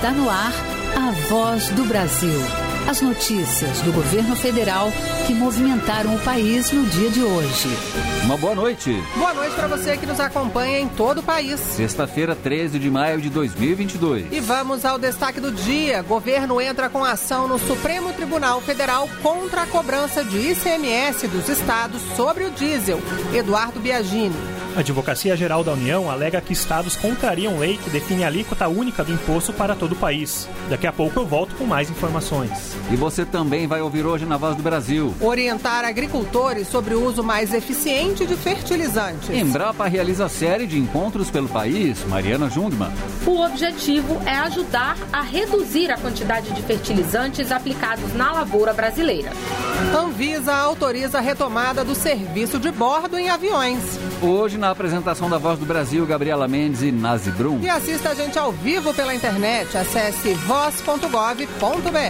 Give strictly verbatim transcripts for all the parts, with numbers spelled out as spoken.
Está no ar a Voz do Brasil. As notícias do governo federal que movimentaram o país no dia de hoje. Uma boa noite. Boa noite para você que nos acompanha em todo o país. Sexta-feira, treze de maio de dois mil e vinte e dois. E vamos ao destaque do dia. Governo entra com ação no Supremo Tribunal Federal contra a cobrança de I C M S dos estados sobre o diesel. Eduardo Biagini. A Advocacia Geral da União alega que estados contrariam lei que define a alíquota única do imposto para todo o país. Daqui a pouco eu volto com mais informações. E você também vai ouvir hoje na Voz do Brasil. Orientar agricultores sobre o uso mais eficiente de fertilizantes. Embrapa realiza série de encontros pelo país. Mariana Jungmann. O objetivo é ajudar a reduzir a quantidade de fertilizantes aplicados na lavoura brasileira. Anvisa autoriza a retomada do serviço de bordo em aviões. Hoje, na apresentação da Voz do Brasil, Gabriela Mendes e Nazi Brum. E assista a gente ao vivo pela internet. Acesse voz ponto gov ponto br.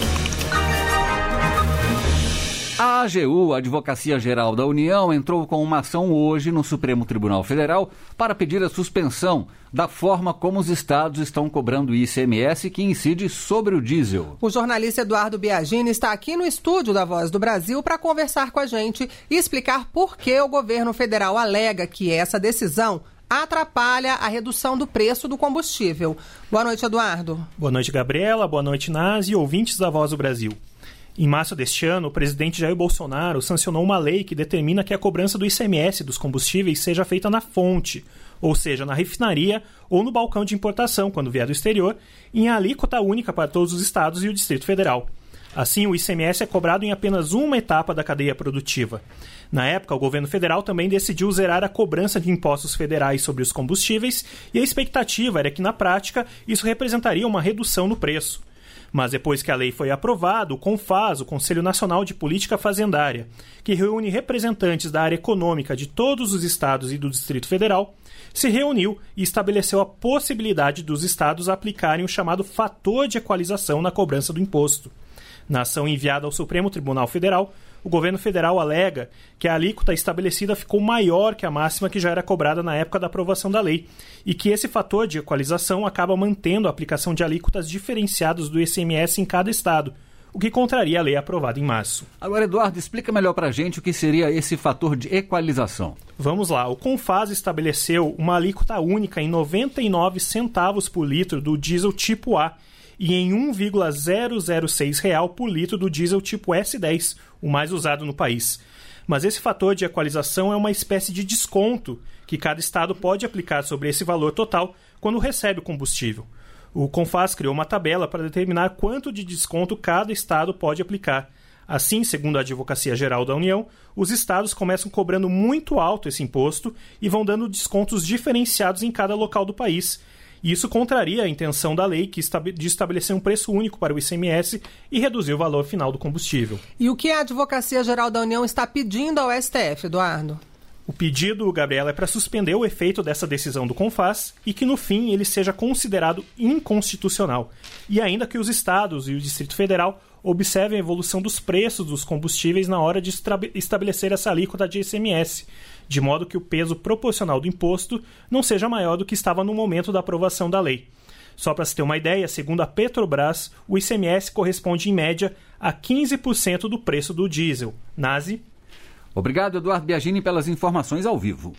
A AGU, a Advocacia Geral da União, entrou com uma ação hoje no Supremo Tribunal Federal para pedir a suspensão da forma como os estados estão cobrando I C M S que incide sobre o diesel. O jornalista Eduardo Biagini está aqui no estúdio da Voz do Brasil para conversar com a gente e explicar por que o governo federal alega que essa decisão atrapalha a redução do preço do combustível. Boa noite, Eduardo. Boa noite, Gabriela. Boa noite, Nazi e ouvintes da Voz do Brasil. Em março deste ano, o presidente Jair Bolsonaro sancionou uma lei que determina que a cobrança do I C M S dos combustíveis seja feita na fonte, ou seja, na refinaria ou no balcão de importação, quando vier do exterior, em alíquota única para todos os estados e o Distrito Federal. Assim, o I C M S é cobrado em apenas uma etapa da cadeia produtiva. Na época, o governo federal também decidiu zerar a cobrança de impostos federais sobre os combustíveis e a expectativa era que, na prática, isso representaria uma redução no preço. Mas depois que a lei foi aprovada, o CONFAZ, o Conselho Nacional de Política Fazendária, que reúne representantes da área econômica de todos os estados e do Distrito Federal, se reuniu e estabeleceu a possibilidade dos estados aplicarem o chamado fator de equalização na cobrança do imposto. Na ação enviada ao Supremo Tribunal Federal, o governo federal alega que a alíquota estabelecida ficou maior que a máxima que já era cobrada na época da aprovação da lei e que esse fator de equalização acaba mantendo a aplicação de alíquotas diferenciadas do I C M S em cada estado, o que contraria a lei aprovada em março. Agora, Eduardo, explica melhor pra gente o que seria esse fator de equalização. Vamos lá. O CONFAZ estabeleceu uma alíquota única em noventa e nove centavos por litro do diesel tipo A e em um vírgula zero zero seis real por litro do diesel tipo S dez, o mais usado no país. Mas esse fator de equalização é uma espécie de desconto que cada estado pode aplicar sobre esse valor total quando recebe o combustível. O CONFAZ criou uma tabela para determinar quanto de desconto cada estado pode aplicar. Assim, segundo a Advocacia Geral da União, os estados começam cobrando muito alto esse imposto e vão dando descontos diferenciados em cada local do país. E isso contraria a intenção da lei que de estabelecer um preço único para o I C M S e reduzir o valor final do combustível. E o que a Advocacia Geral da União está pedindo ao S T F, Eduardo? O pedido, Gabriela, é para suspender o efeito dessa decisão do CONFAZ e que, no fim, ele seja considerado inconstitucional. E ainda que os estados e o Distrito Federal observem a evolução dos preços dos combustíveis na hora de estabelecer essa alíquota de I C M S, de modo que o peso proporcional do imposto não seja maior do que estava no momento da aprovação da lei. Só para se ter uma ideia, segundo a Petrobras, o I C M S corresponde, em média, a quinze por cento do preço do diesel. Nazi? Obrigado, Eduardo Biagini, pelas informações ao vivo.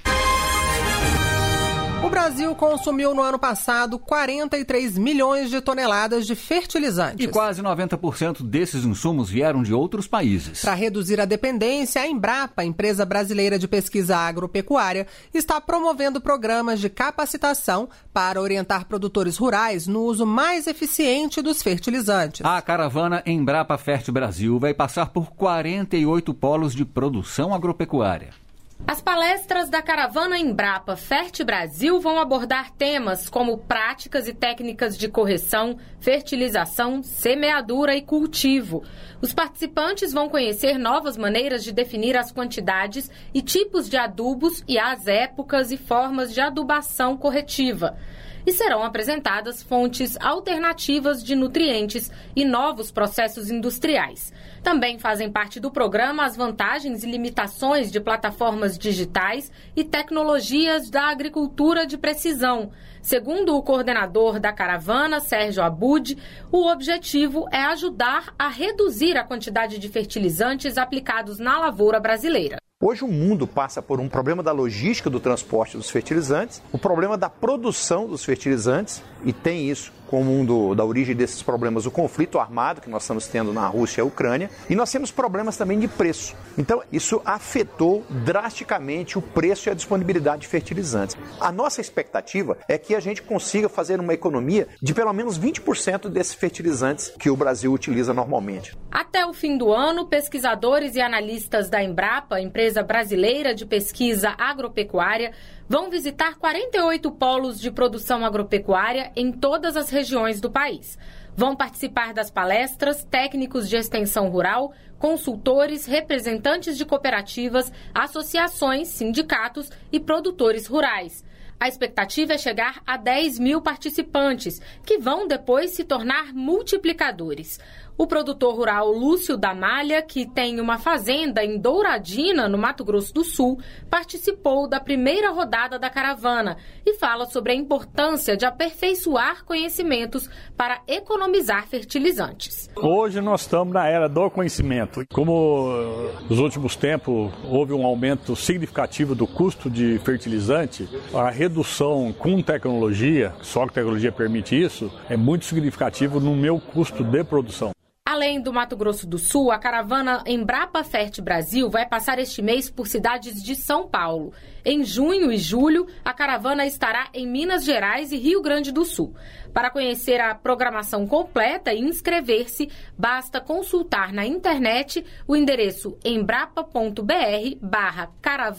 O Brasil consumiu no ano passado quarenta e três milhões de toneladas de fertilizantes. E quase noventa por cento desses insumos vieram de outros países. Para reduzir a dependência, a Embrapa, empresa brasileira de pesquisa agropecuária, está promovendo programas de capacitação para orientar produtores rurais no uso mais eficiente dos fertilizantes. A caravana Embrapa Fert Brasil vai passar por quarenta e oito polos de produção agropecuária. As palestras da caravana Embrapa Fert Brasil vão abordar temas como práticas e técnicas de correção, fertilização, semeadura e cultivo. Os participantes vão conhecer novas maneiras de definir as quantidades e tipos de adubos e as épocas e formas de adubação corretiva. e serão apresentadas fontes alternativas de nutrientes e novos processos industriais. Também fazem parte do programa as vantagens e limitações de plataformas digitais e tecnologias da agricultura de precisão. Segundo o coordenador da caravana, Sérgio Abud, o objetivo é ajudar a reduzir a quantidade de fertilizantes aplicados na lavoura brasileira. Hoje o mundo passa por um problema da logística do transporte dos fertilizantes, o problema da produção dos fertilizantes, e tem isso como um do, da origem desses problemas o conflito armado que nós estamos tendo na Rússia e a Ucrânia, e nós temos problemas também de preço. Então isso afetou drasticamente o preço e a disponibilidade de fertilizantes. A nossa expectativa é que a gente consiga fazer uma economia de pelo menos vinte por cento desses fertilizantes que o Brasil utiliza normalmente. Até o fim do ano, pesquisadores e analistas da Embrapa, empresa brasileira de pesquisa agropecuária, vão visitar quarenta e oito polos de produção agropecuária em todas as regiões do país. Vão participar das palestras técnicos de extensão rural, consultores, representantes de cooperativas, associações, sindicatos e produtores rurais. A expectativa é chegar a dez mil participantes, que vão depois se tornar multiplicadores. O produtor rural Lúcio da Malha, que tem uma fazenda em Douradina, no Mato Grosso do Sul, participou da primeira rodada da caravana e fala sobre a importância de aperfeiçoar conhecimentos para economizar fertilizantes. Hoje nós estamos na era do conhecimento. Como nos últimos tempos houve um aumento significativo do custo de fertilizante, a redução com tecnologia, só que a tecnologia permite isso, é muito significativo no meu custo de produção. Além do Mato Grosso do Sul, a caravana Embrapa Fert Brasil vai passar este mês por cidades de São Paulo. Em junho e julho, a caravana estará em Minas Gerais e Rio Grande do Sul. Para conhecer a programação completa e inscrever-se, basta consultar na internet o endereço embrapa.br barra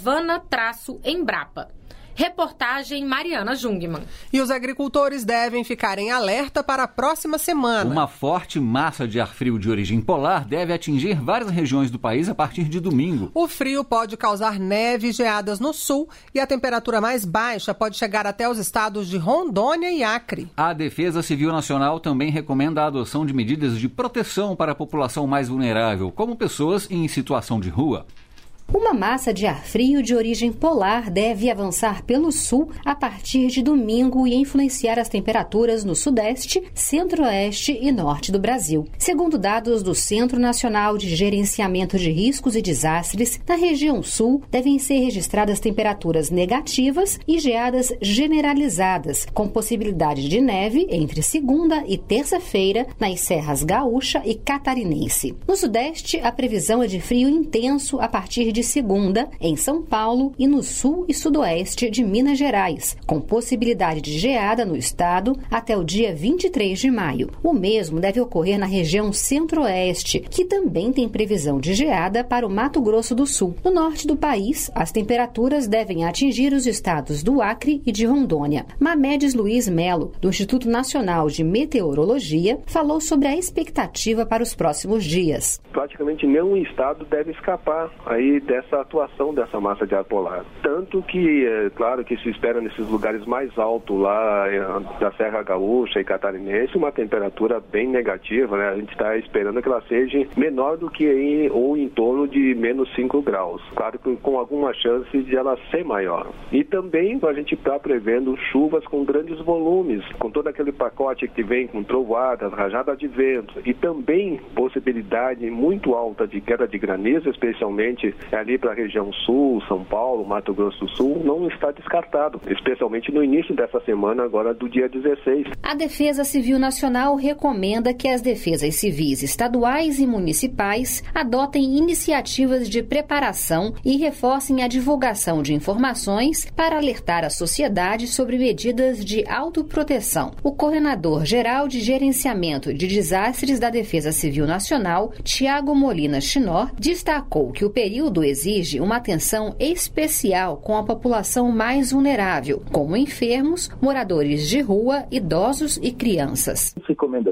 caravana-embrapa. Reportagem Mariana Jungmann. E os agricultores devem ficar em alerta para a próxima semana. Uma forte massa de ar frio de origem polar deve atingir várias regiões do país a partir de domingo. O frio pode causar neve e geadas no sul e a temperatura mais baixa pode chegar até os estados de Rondônia e Acre. A Defesa Civil Nacional também recomenda a adoção de medidas de proteção para a população mais vulnerável, como pessoas em situação de rua. Uma massa de ar frio de origem polar deve avançar pelo sul a partir de domingo e influenciar as temperaturas no sudeste, centro-oeste e norte do Brasil. Segundo dados do Centro Nacional de Gerenciamento de Riscos e Desastres, na região sul devem ser registradas temperaturas negativas e geadas generalizadas, com possibilidade de neve entre segunda e terça-feira nas serras gaúcha e catarinense. No sudeste, a previsão é de frio intenso a partir de segunda, em São Paulo e no sul e sudoeste de Minas Gerais, com possibilidade de geada no estado até o dia vinte e três de maio. O mesmo deve ocorrer na região centro-oeste, que também tem previsão de geada para o Mato Grosso do Sul. No norte do país, as temperaturas devem atingir os estados do Acre e de Rondônia. Mamedes Luiz Melo, do Instituto Nacional de Meteorologia, falou sobre a expectativa para os próximos dias. Praticamente nenhum estado deve escapar aí dessa atuação dessa massa de ar polar. Tanto que, é claro que se espera nesses lugares mais altos lá da Serra Gaúcha e Catarinense uma temperatura bem negativa, né? A gente está esperando que ela seja menor do que em, ou em torno de menos cinco graus. Claro que com alguma chance de ela ser maior. E também a gente está prevendo chuvas com grandes volumes, com todo aquele pacote que vem com trovoadas, rajadas de vento e também possibilidade muito alta de queda de granizo, especialmente ali para a região sul, São Paulo, Mato Grosso do Sul, não está descartado, especialmente no início dessa semana, agora do dia dezesseis. A Defesa Civil Nacional recomenda que as defesas civis estaduais e municipais adotem iniciativas de preparação e reforcem a divulgação de informações para alertar a sociedade sobre medidas de autoproteção. O coordenador-geral de Gerenciamento de Desastres da Defesa Civil Nacional, Tiago Molina Chinor, destacou que o período exige uma atenção especial com a população mais vulnerável, como enfermos, moradores de rua, idosos e crianças. As recomendações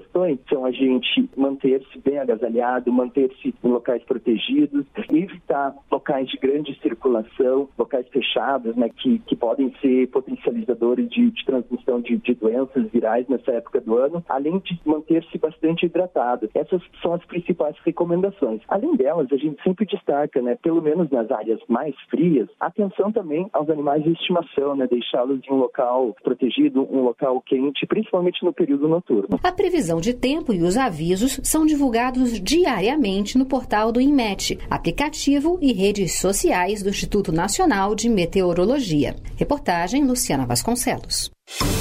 recomendações são a gente manter-se bem agasalhado, manter-se em locais protegidos, evitar locais de grande circulação, locais fechados, né, que, que podem ser potencializadores de, de transmissão de, de doenças virais nessa época do ano, além de manter-se bastante hidratado. Essas são as principais recomendações. Além delas, a gente sempre destaca, né, pelo menos nas áreas mais frias, atenção também aos animais de estimação, né, deixá-los em um local protegido, um local quente, principalmente no período noturno. A previsão de tempo e os avisos são divulgados diariamente no portal do INMET, aplicativo e redes sociais do Instituto Nacional de Meteorologia. Reportagem Luciana Vasconcelos.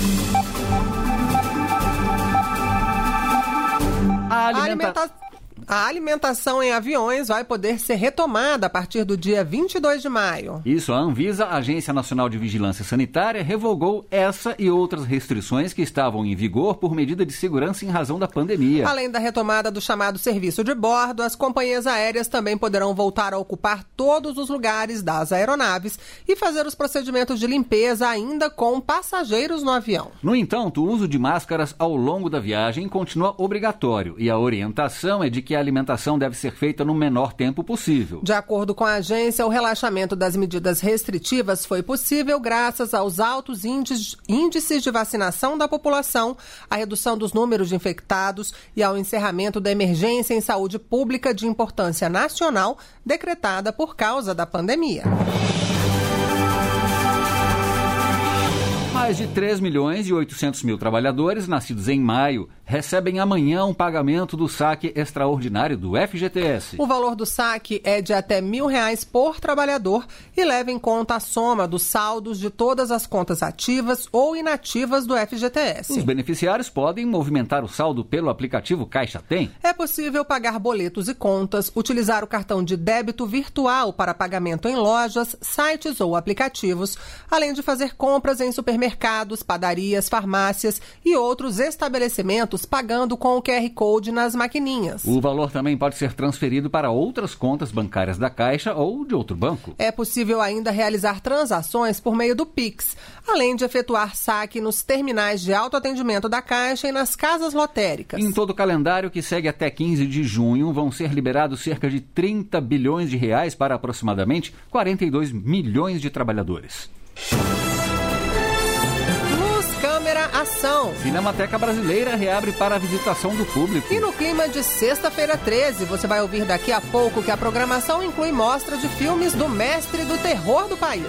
A alimenta... A alimentação em aviões vai poder ser retomada a partir do dia vinte e dois de maio. Isso, a Anvisa, a Agência Nacional de Vigilância Sanitária, revogou essa e outras restrições que estavam em vigor por medida de segurança em razão da pandemia. Além da retomada do chamado serviço de bordo, as companhias aéreas também poderão voltar a ocupar todos os lugares das aeronaves e fazer os procedimentos de limpeza ainda com passageiros no avião. No entanto, o uso de máscaras ao longo da viagem continua obrigatório e a orientação é de que a alimentação deve ser feita no menor tempo possível. De acordo com a agência, o relaxamento das medidas restritivas foi possível graças aos altos índices de vacinação da população, à redução dos números de infectados e ao encerramento da emergência em saúde pública de importância nacional decretada por causa da pandemia. Mais de três milhões e oitocentos mil trabalhadores nascidos em maio recebem amanhã um pagamento do saque extraordinário do F G T S. O valor do saque é de até mil reais por trabalhador e leva em conta a soma dos saldos de todas as contas ativas ou inativas do F G T S. Os beneficiários podem movimentar o saldo pelo aplicativo Caixa Tem. É possível pagar boletos e contas, utilizar o cartão de débito virtual para pagamento em lojas, sites ou aplicativos, além de fazer compras em supermercados, padarias, farmácias e outros estabelecimentos pagando com o Q R Code nas maquininhas. O valor também pode ser transferido para outras contas bancárias da Caixa ou de outro banco. É possível ainda realizar transações por meio do Pix, além de efetuar saque nos terminais de autoatendimento da Caixa e nas casas lotéricas. Em todo o calendário que segue até quinze de junho, vão ser liberados cerca de trinta bilhões de reais para aproximadamente quarenta e dois milhões de trabalhadores. Câmera Ação. Cinemateca Brasileira reabre para a visitação do público. E no clima de sexta-feira treze, você vai ouvir daqui a pouco que a programação inclui mostra de filmes do mestre do terror do país.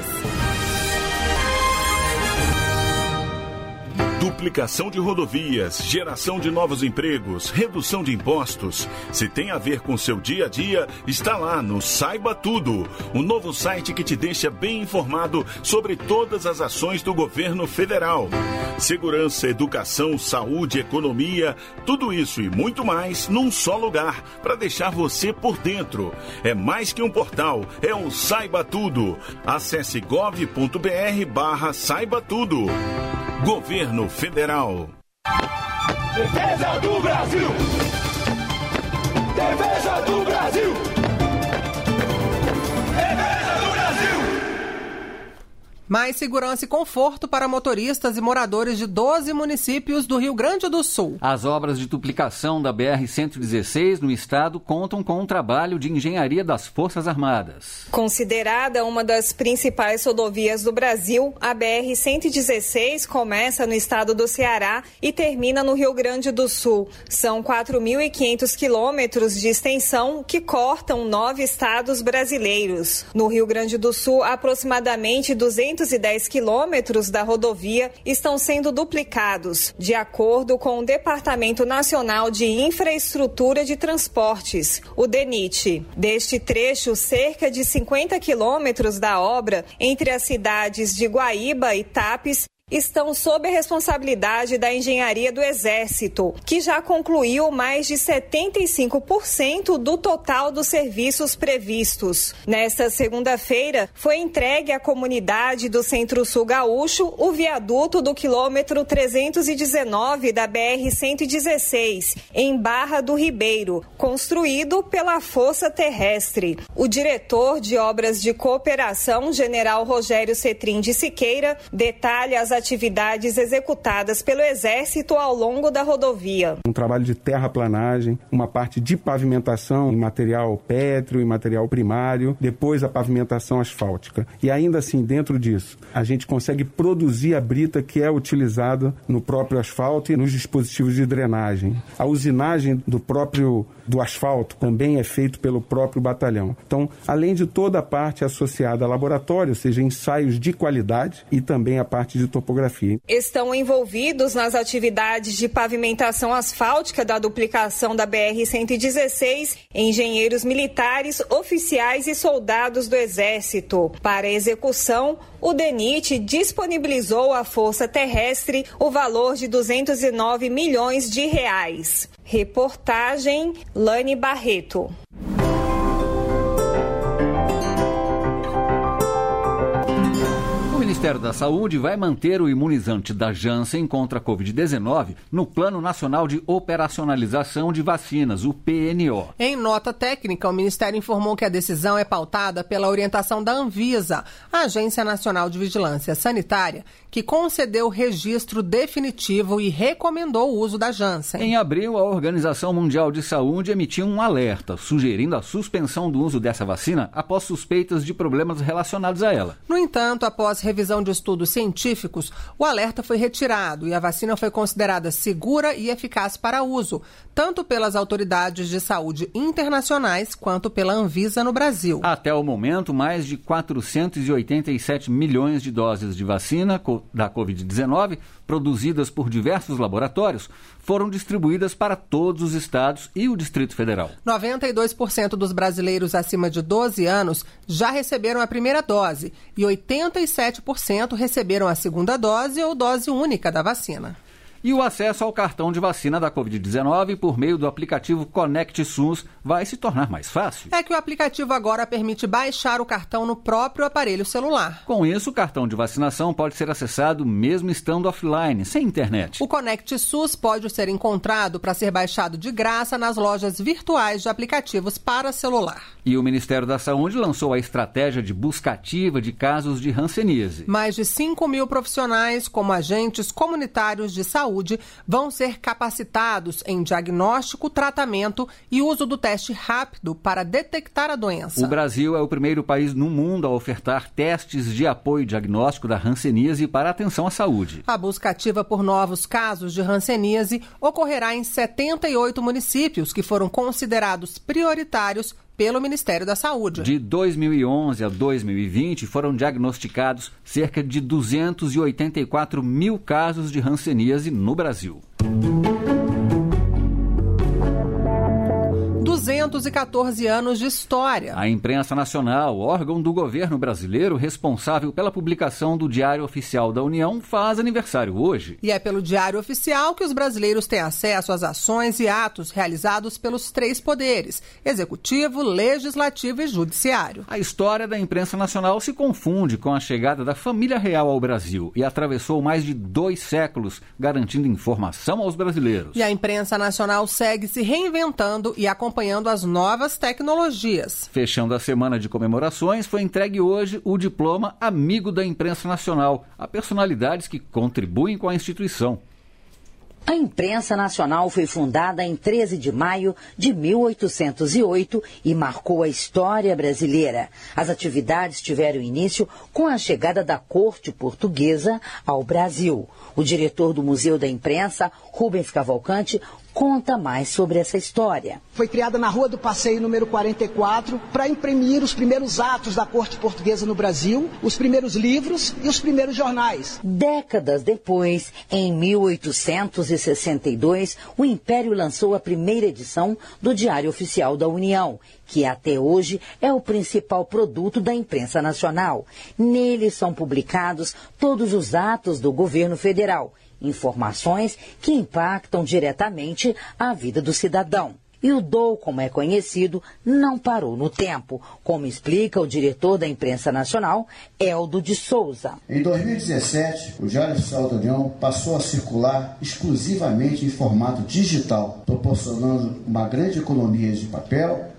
Duplicação de rodovias, geração de novos empregos, redução de impostos. Se tem a ver com seu dia a dia, está lá no Saiba Tudo, o novo site que te deixa bem informado sobre todas as ações do governo federal. Segurança, educação, saúde, economia, tudo isso e muito mais num só lugar, para deixar você por dentro. É mais que um portal, é um Saiba Tudo. Acesse gov.br barra Saiba Tudo. Governo Federal. Defesa do Brasil! Defesa do Brasil! Defesa do Brasil! Mais segurança e conforto para motoristas e moradores de doze municípios do Rio Grande do Sul. As obras de duplicação da B R cento e dezesseis no estado contam com um trabalho de engenharia das Forças Armadas. Considerada uma das principais rodovias do Brasil, a B R cento e dezesseis começa no estado do Ceará e termina no Rio Grande do Sul. São quatro mil e quinhentos quilômetros de extensão que cortam nove estados brasileiros. No Rio Grande do Sul, aproximadamente duzentos e dez quilômetros da rodovia estão sendo duplicados, de acordo com o Departamento Nacional de Infraestrutura de Transportes, o DENIT. Deste trecho, cerca de cinquenta quilômetros da obra, entre as cidades de Guaíba e Tapes, estão sob a responsabilidade da Engenharia do Exército, que já concluiu mais de setenta e cinco por cento do total dos serviços previstos. Nesta segunda-feira, foi entregue à comunidade do Centro-Sul Gaúcho o viaduto do quilômetro trezentos e dezenove da B R cento e dezesseis, em Barra do Ribeiro, construído pela Força Terrestre. O diretor de Obras de Cooperação, General Rogério Cetrim de Siqueira, detalha as atividades executadas pelo Exército ao longo da rodovia. Um trabalho de terraplanagem, uma parte de pavimentação em material pétreo e material primário, depois a pavimentação asfáltica. E ainda assim, dentro disso, a gente consegue produzir a brita que é utilizada no próprio asfalto e nos dispositivos de drenagem. A usinagem do próprio do asfalto também é feito pelo próprio batalhão. Então, além de toda a parte associada a laboratório, ou seja, ensaios de qualidade e também a parte de topografia. Estão envolvidos nas atividades de pavimentação asfáltica da duplicação da B R cento e dezesseis engenheiros militares, oficiais e soldados do Exército. Para a execução, o DENIT disponibilizou à Força Terrestre o valor de duzentos e nove milhões de reais. Reportagem Lani Barreto. O Ministério da Saúde vai manter o imunizante da Janssen contra a covid dezenove no Plano Nacional de Operacionalização de Vacinas, o P N O. Em nota técnica, o Ministério informou que a decisão é pautada pela orientação da Anvisa, a Agência Nacional de Vigilância Sanitária, que concedeu o registro definitivo e recomendou o uso da Janssen. Em abril, a Organização Mundial de Saúde emitiu um alerta, sugerindo a suspensão do uso dessa vacina após suspeitas de problemas relacionados a ela. No entanto, após revisão de estudos científicos, o alerta foi retirado e a vacina foi considerada segura e eficaz para uso, tanto pelas autoridades de saúde internacionais quanto pela Anvisa no Brasil. Até o momento, mais de quatrocentos e oitenta e sete milhões de doses de vacina da covid dezenove, produzidas por diversos laboratórios, foram distribuídas para todos os estados e o Distrito Federal. noventa e dois por cento dos brasileiros acima de doze anos já receberam a primeira dose e oitenta e sete por cento receberam a segunda dose ou dose única da vacina. E o acesso ao cartão de vacina da covid dezenove por meio do aplicativo Conect SUS vai se tornar mais fácil. É que o aplicativo agora permite baixar o cartão no próprio aparelho celular. Com isso, o cartão de vacinação pode ser acessado mesmo estando offline, sem internet. O Conect SUS pode ser encontrado para ser baixado de graça nas lojas virtuais de aplicativos para celular. E o Ministério da Saúde lançou a estratégia de busca ativa de casos de hanseníase. Mais de cinco mil profissionais, como agentes comunitários de saúde, vão ser capacitados em diagnóstico, tratamento e uso do teste rápido para detectar a doença. O Brasil é o primeiro país no mundo a ofertar testes de apoio diagnóstico da hanseníase para atenção à saúde. A busca ativa por novos casos de hanseníase ocorrerá em setenta e oito municípios que foram considerados prioritários pelo Ministério da Saúde. De dois mil e onze a dois mil e vinte, foram diagnosticados cerca de duzentos e oitenta e quatro mil casos de hanseníase no Brasil. duzentos e quatorze anos de história. A Imprensa Nacional, órgão do governo brasileiro responsável pela publicação do Diário Oficial da União, faz aniversário hoje. E é pelo Diário Oficial que os brasileiros têm acesso às ações e atos realizados pelos três poderes: executivo, legislativo e judiciário. A história da Imprensa Nacional se confunde com a chegada da família real ao Brasil e atravessou mais de dois séculos, garantindo informação aos brasileiros. E a Imprensa Nacional segue se reinventando e acompanhando as novas tecnologias. Fechando a semana de comemorações, foi entregue hoje o diploma Amigo da Imprensa Nacional a personalidades que contribuem com a instituição. A Imprensa Nacional foi fundada em treze de maio de mil oitocentos e oito e marcou a história brasileira. As atividades tiveram início com a chegada da corte portuguesa ao Brasil. O diretor do Museu da Imprensa, Rubens Cavalcante, conta mais sobre essa história. Foi criada na Rua do Passeio, número quarenta e quatro, para imprimir os primeiros atos da corte portuguesa no Brasil, os primeiros livros e os primeiros jornais. Décadas depois, em mil oitocentos e sessenta e dois, o Império lançou a primeira edição do Diário Oficial da União, que até hoje é o principal produto da imprensa nacional. Nele são publicados todos os atos do governo federal, informações que impactam diretamente a vida do cidadão. E o D O U, como é conhecido, não parou no tempo, como explica o diretor da Imprensa Nacional, Eldo de Souza. Em dois mil e dezessete, o Diário Oficial da União passou a circular exclusivamente em formato digital, proporcionando uma grande economia de papel,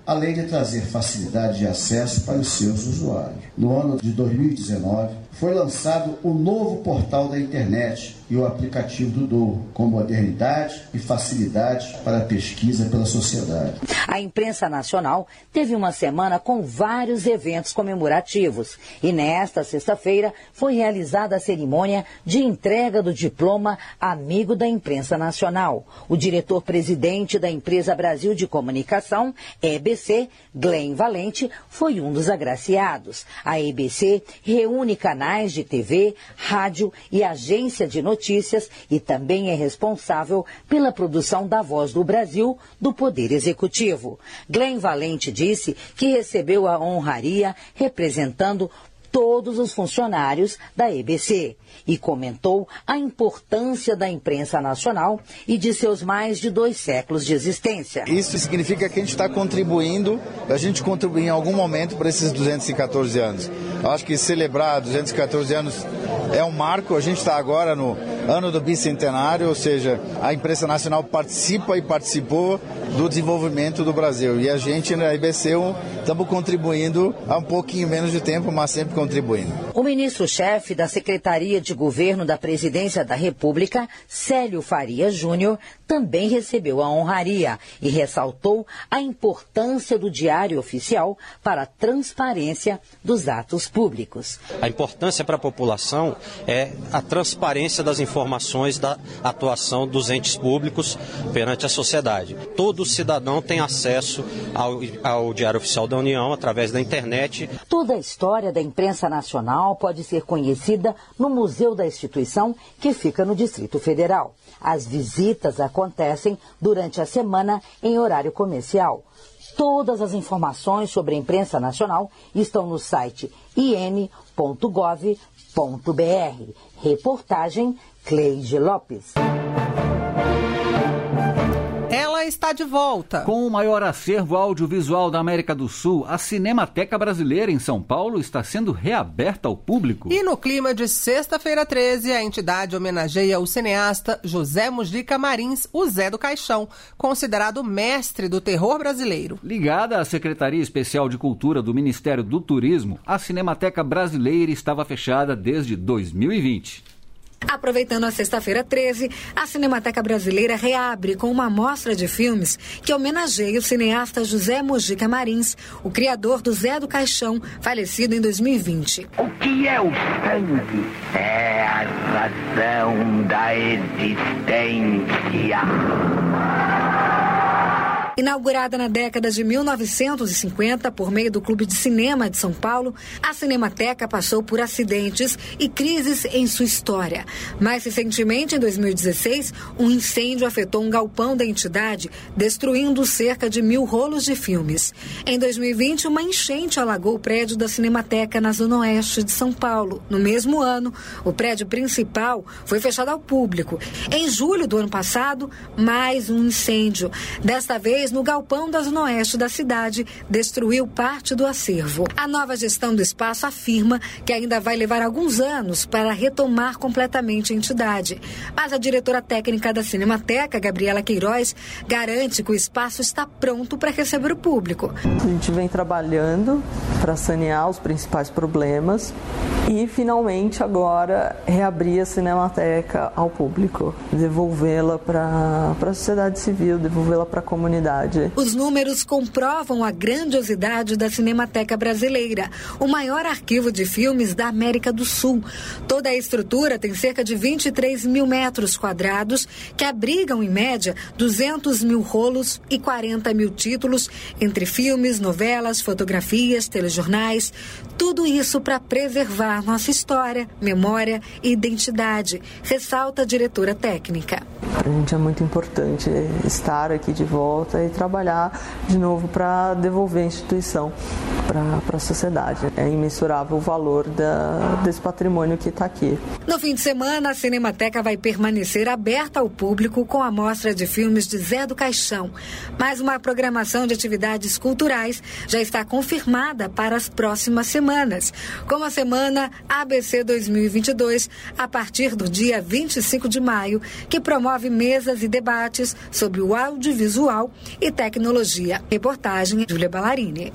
além de trazer facilidade de acesso para os seus usuários. No ano de dois mil e dezenove, foi lançado o novo portal da internet e o aplicativo do Dou, com modernidade e facilidade para a pesquisa pela sociedade. A imprensa nacional teve uma semana com vários eventos comemorativos e nesta sexta-feira foi realizada a cerimônia de entrega do diploma Amigo da Imprensa Nacional. O diretor-presidente da Empresa Brasil de Comunicação, E B C, Glenn Valente, foi um dos agraciados. A E B C reúne canais de T V, rádio e agência de notícias e também é responsável pela produção da Voz do Brasil do Poder Executivo. Glenn Valente disse que recebeu a honraria representando todos os funcionários da E B C e comentou a importância da imprensa nacional e de seus mais de dois séculos de existência. Isso significa que a gente está contribuindo, a gente contribuir em algum momento para esses duzentos e catorze anos. Eu acho que celebrar duzentos e catorze anos é um marco, a gente está agora no ano do bicentenário, ou seja, a imprensa nacional participa e participou do desenvolvimento do Brasil. E a gente na E B C estamos contribuindo há um pouquinho menos de tempo, mas sempre contribuindo. O ministro-chefe da Secretaria de Governo da Presidência da República, Célio Faria Júnior, também recebeu a honraria e ressaltou a importância do Diário Oficial para a transparência dos atos públicos. A importância para a população é a transparência das informações da atuação dos entes públicos perante a sociedade. Todo cidadão tem acesso ao, ao Diário Oficial da União através da internet. Toda a história da imprensa nacional pode ser conhecida no Museu da Instituição, que fica no Distrito Federal. As visitas acontecem durante a semana em horário comercial. Todas as informações sobre a imprensa nacional estão no site i n ponto gov ponto b r. Reportagem Cleide Lopes. Ela está de volta. Com o maior acervo audiovisual da América do Sul, a Cinemateca Brasileira em São Paulo está sendo reaberta ao público. E no clima de sexta-feira treze, a entidade homenageia o cineasta José Mujica Marins, o Zé do Caixão, considerado mestre do terror brasileiro. Ligada à Secretaria Especial de Cultura do Ministério do Turismo, a Cinemateca Brasileira estava fechada desde dois mil e vinte. Aproveitando a sexta-feira treze, a Cinemateca Brasileira reabre com uma mostra de filmes que homenageia o cineasta José Mujica Marins, o criador do Zé do Caixão, falecido em dois mil e vinte. O que é o sangue? É a razão da existência. Inaugurada na década de mil novecentos e cinquenta por meio do Clube de Cinema de São Paulo, a Cinemateca passou por acidentes e crises em sua história. Mais recentemente, em dois mil e dezesseis, um incêndio afetou um galpão da entidade, destruindo cerca de mil rolos de filmes. Em dois mil e vinte, uma enchente alagou o prédio da Cinemateca na Zona Oeste de São Paulo. No mesmo ano, o prédio principal foi fechado ao público. Em julho do ano passado, mais um incêndio. Desta vez, no galpão da Zona Oeste da cidade, destruiu parte do acervo. A nova gestão do espaço afirma que ainda vai levar alguns anos para retomar completamente a entidade. Mas a diretora técnica da Cinemateca, Gabriela Queiroz, garante que o espaço está pronto para receber o público. A gente vem trabalhando para sanear os principais problemas e, finalmente, agora reabrir a Cinemateca ao público, devolvê-la para a sociedade civil, devolvê-la para a comunidade. Os números comprovam a grandiosidade da Cinemateca Brasileira, o maior arquivo de filmes da América do Sul. Toda a estrutura tem cerca de vinte e três mil metros quadrados, que abrigam, em média, duzentos mil rolos e quarenta mil títulos, entre filmes, novelas, fotografias, telejornais. Tudo isso para preservar nossa história, memória e identidade, ressalta a diretora técnica. Para a gente é muito importante estar aqui de volta e trabalhar de novo para devolver a instituição para a sociedade. É imensurável o valor da, desse patrimônio que está aqui. No fim de semana, a Cinemateca vai permanecer aberta ao público com a mostra de filmes de Zé do Caixão. Mas uma programação de atividades culturais já está confirmada para as próximas semanas, como a Semana A B C dois mil e vinte e dois, a partir do dia vinte e cinco de maio, que promove promove mesas e debates sobre o audiovisual e tecnologia. Reportagem Júlia Ballarini.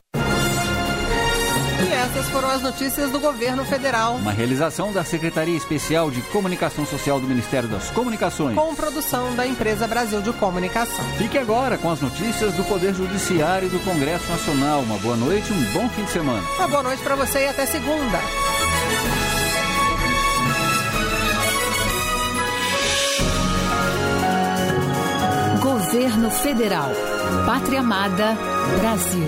E essas foram as notícias do governo federal. Uma realização da Secretaria Especial de Comunicação Social do Ministério das Comunicações. Com produção da Empresa Brasil de Comunicação. Fique agora com as notícias do Poder Judiciário e do Congresso Nacional. Uma boa noite e um bom fim de semana. Uma boa noite para você e até segunda. Governo Federal. Pátria Amada, Brasil.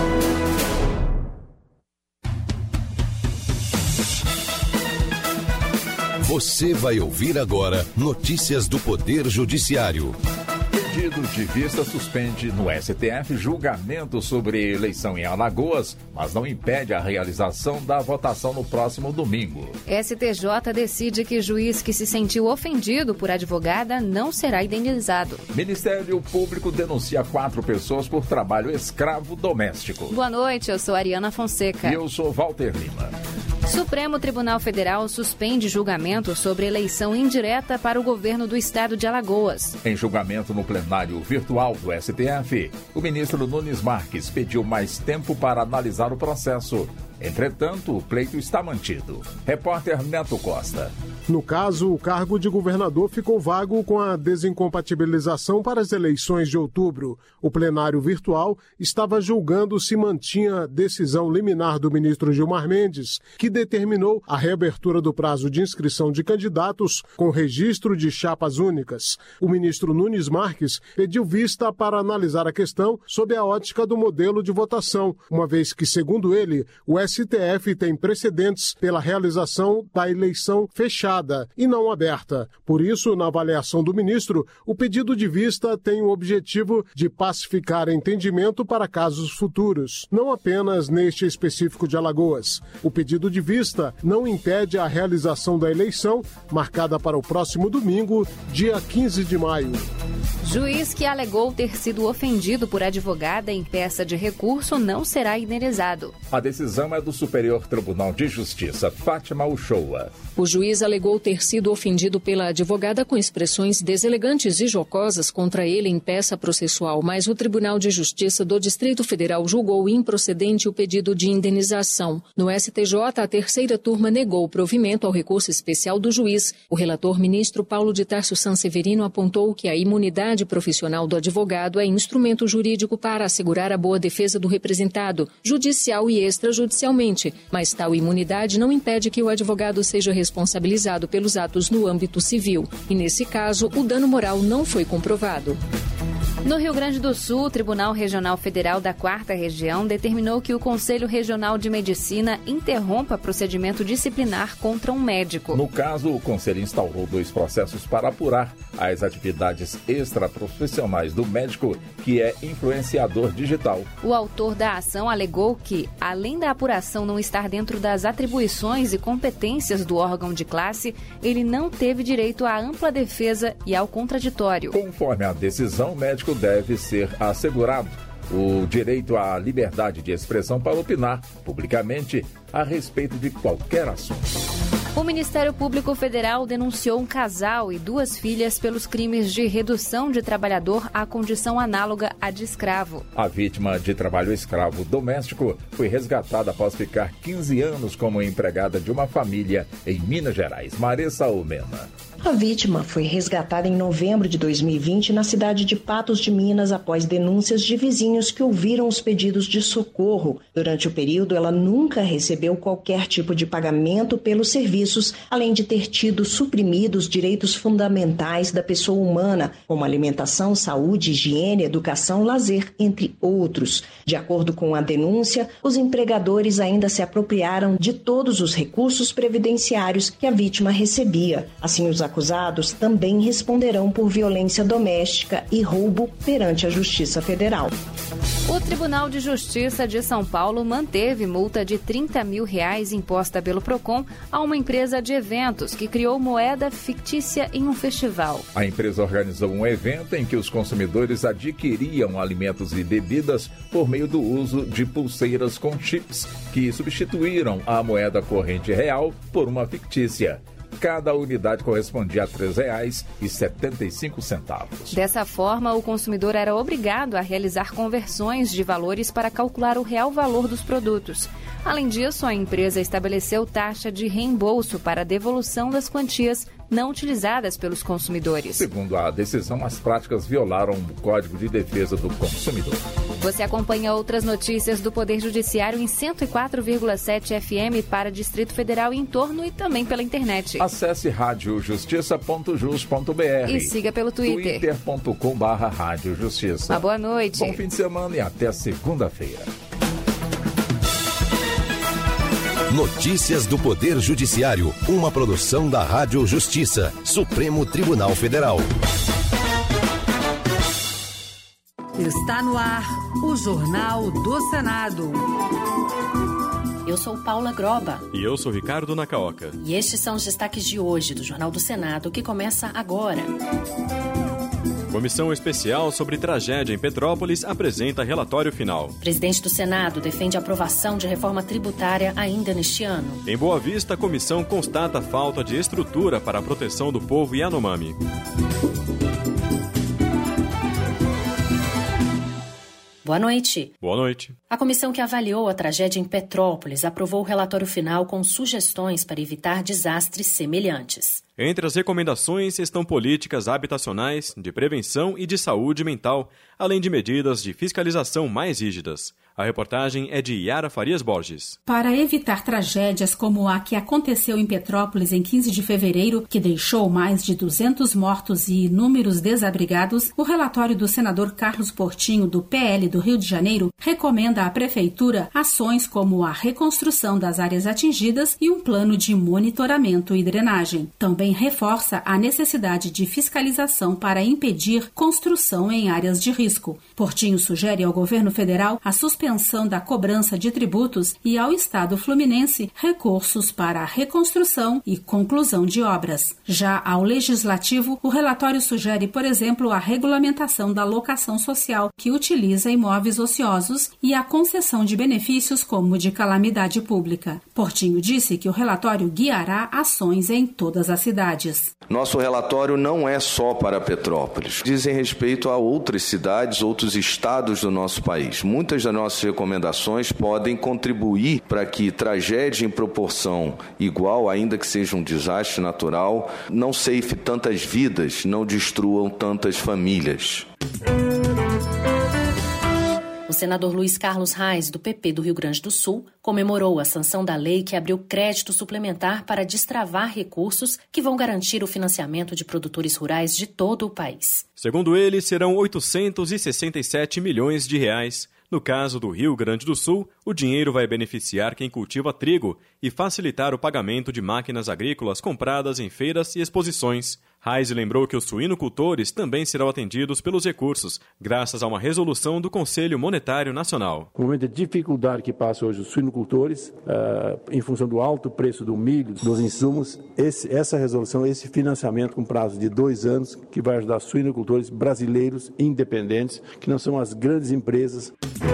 Você vai ouvir agora notícias do Poder Judiciário. Pedido de vista suspende no S T F julgamento sobre eleição em Alagoas, mas não impede a realização da votação no próximo domingo. S T J decide que juiz que se sentiu ofendido por advogada não será indenizado. Ministério Público denuncia quatro pessoas por trabalho escravo doméstico. Boa noite, eu sou Ariana Fonseca. E eu sou Walter Lima. Supremo Tribunal Federal suspende julgamento sobre eleição indireta para o governo do estado de Alagoas. Em julgamento no plenário virtual do S T F, o ministro Nunes Marques pediu mais tempo para analisar o processo. Entretanto, o pleito está mantido. Repórter Neto Costa. No caso, o cargo de governador ficou vago com a desincompatibilização para as eleições de outubro. O plenário virtual estava julgando se mantinha decisão liminar do ministro Gilmar Mendes, que determinou a reabertura do prazo de inscrição de candidatos com registro de chapas únicas. O ministro Nunes Marques pediu vista para analisar a questão sob a ótica do modelo de votação, uma vez que, segundo ele, o S T F tem precedentes pela realização da eleição fechada e não aberta. Por isso, na avaliação do ministro, o pedido de vista tem o objetivo de pacificar entendimento para casos futuros, não apenas neste específico de Alagoas. O pedido de vista não impede a realização da eleição, marcada para o próximo domingo, dia quinze de maio. Juiz que alegou ter sido ofendido por advogada em peça de recurso não será indenizado. A decisão é do Superior Tribunal de Justiça, Fátima Uchoa. O juiz alegou ter sido ofendido pela advogada com expressões deselegantes e jocosas contra ele em peça processual, mas o Tribunal de Justiça do Distrito Federal julgou improcedente o pedido de indenização. No S T J, a terceira turma negou o provimento ao recurso especial do juiz. O relator ministro Paulo de Tarso Sanseverino apontou que a imunidade profissional do advogado é instrumento jurídico para assegurar a boa defesa do representado, judicial e extrajudicialmente, mas tal imunidade não impede que o advogado seja responsabilizado pelos atos no âmbito civil. E nesse caso, o dano moral não foi comprovado. No Rio Grande do Sul, o Tribunal Regional Federal da Quarta Região determinou que o Conselho Regional de Medicina interrompa procedimento disciplinar contra um médico. No caso, o Conselho instaurou dois processos para apurar as atividades extraprofissionais do médico, que é influenciador digital. O autor da ação alegou que, além da apuração não estar dentro das atribuições e competências do órgão de classe, ele não teve direito à ampla defesa e ao contraditório. Conforme a decisão, o médico deve ser assegurado o direito à liberdade de expressão para opinar publicamente a respeito de qualquer assunto. O Ministério Público Federal denunciou um casal e duas filhas pelos crimes de redução de trabalhador à condição análoga à de escravo. A vítima de trabalho escravo doméstico foi resgatada após ficar quinze anos como empregada de uma família em Minas Gerais. Maressa Almena. A vítima foi resgatada em novembro de dois mil e vinte na cidade de Patos de Minas após denúncias de vizinhos que ouviram os pedidos de socorro. Durante o período, ela nunca recebeu qualquer tipo de pagamento pelos serviços, além de ter tido suprimidos direitos fundamentais da pessoa humana, como alimentação, saúde, higiene, educação, lazer, entre outros. De acordo com a denúncia, os empregadores ainda se apropriaram de todos os recursos previdenciários que a vítima recebia. Assim, os acusados também responderão por violência doméstica e roubo perante a Justiça Federal. O Tribunal de Justiça de São Paulo manteve multa de trinta mil reais imposta pelo Procon a uma empresa de eventos que criou moeda fictícia em um festival. A empresa organizou um evento em que os consumidores adquiriam alimentos e bebidas por meio do uso de pulseiras com chips que substituíram a moeda corrente real por uma fictícia. Cada unidade correspondia a três reais e setenta e cinco centavos. Dessa forma, o consumidor era obrigado a realizar conversões de valores para calcular o real valor dos produtos. Além disso, a empresa estabeleceu taxa de reembolso para a devolução das quantias não utilizadas pelos consumidores. Segundo a decisão, as práticas violaram o Código de Defesa do Consumidor. Você acompanha outras notícias do Poder Judiciário em cento e quatro vírgula sete F M para Distrito Federal e em torno e também pela internet. Acesse rádio justiça ponto jus ponto b r e siga pelo Twitter. twitter ponto com barra rádio justiça. Uma boa noite. Bom fim de semana e até segunda-feira. Notícias do Poder Judiciário, uma produção da Rádio Justiça, Supremo Tribunal Federal. Está no ar o Jornal do Senado. Eu sou Paula Groba. E eu sou Ricardo Nacaoca. E estes são os destaques de hoje do Jornal do Senado, que começa agora. Comissão especial sobre tragédia em Petrópolis apresenta relatório final. Presidente do Senado defende a aprovação de reforma tributária ainda neste ano. Em Boa Vista, a comissão constata a falta de estrutura para a proteção do povo Yanomami. Boa noite. Boa noite. A comissão que avaliou a tragédia em Petrópolis aprovou o relatório final com sugestões para evitar desastres semelhantes. Entre as recomendações estão políticas habitacionais, de prevenção e de saúde mental, além de medidas de fiscalização mais rígidas. A reportagem é de Yara Farias Borges. Para evitar tragédias como a que aconteceu em Petrópolis em quinze de fevereiro, que deixou mais de duzentos mortos e inúmeros desabrigados, o relatório do senador Carlos Portinho, do P L do Rio de Janeiro, recomenda à Prefeitura ações como a reconstrução das áreas atingidas e um plano de monitoramento e drenagem. Também reforça a necessidade de fiscalização para impedir construção em áreas de risco. Portinho sugere ao governo federal a suspensão da cobrança de tributos e ao Estado fluminense recursos para a reconstrução e conclusão de obras. Já ao Legislativo, o relatório sugere, por exemplo, a regulamentação da locação social que utiliza imóveis ociosos e a concessão de benefícios como de calamidade pública. Portinho disse que o relatório guiará ações em todas as cidades. Nosso relatório não é só para Petrópolis. Dizem respeito a outras cidades, outros estados do nosso país. Muitas das nossas recomendações podem contribuir para que tragédia em proporção igual, ainda que seja um desastre natural, não ceife tantas vidas, não destruam tantas famílias. O senador Luiz Carlos Reis, do P P do Rio Grande do Sul, comemorou a sanção da lei que abriu crédito suplementar para destravar recursos que vão garantir o financiamento de produtores rurais de todo o país. Segundo ele, serão oitocentos e sessenta e sete milhões de reais. No caso do Rio Grande do Sul, o dinheiro vai beneficiar quem cultiva trigo e facilitar o pagamento de máquinas agrícolas compradas em feiras e exposições. Reis lembrou que os suinocultores também serão atendidos pelos recursos, graças a uma resolução do Conselho Monetário Nacional. No momento de dificuldade que passam hoje os suinocultores, uh, em função do alto preço do milho, dos insumos, esse, essa resolução, esse financiamento com prazo de dois anos, que vai ajudar suinocultores brasileiros independentes, que não são as grandes empresas.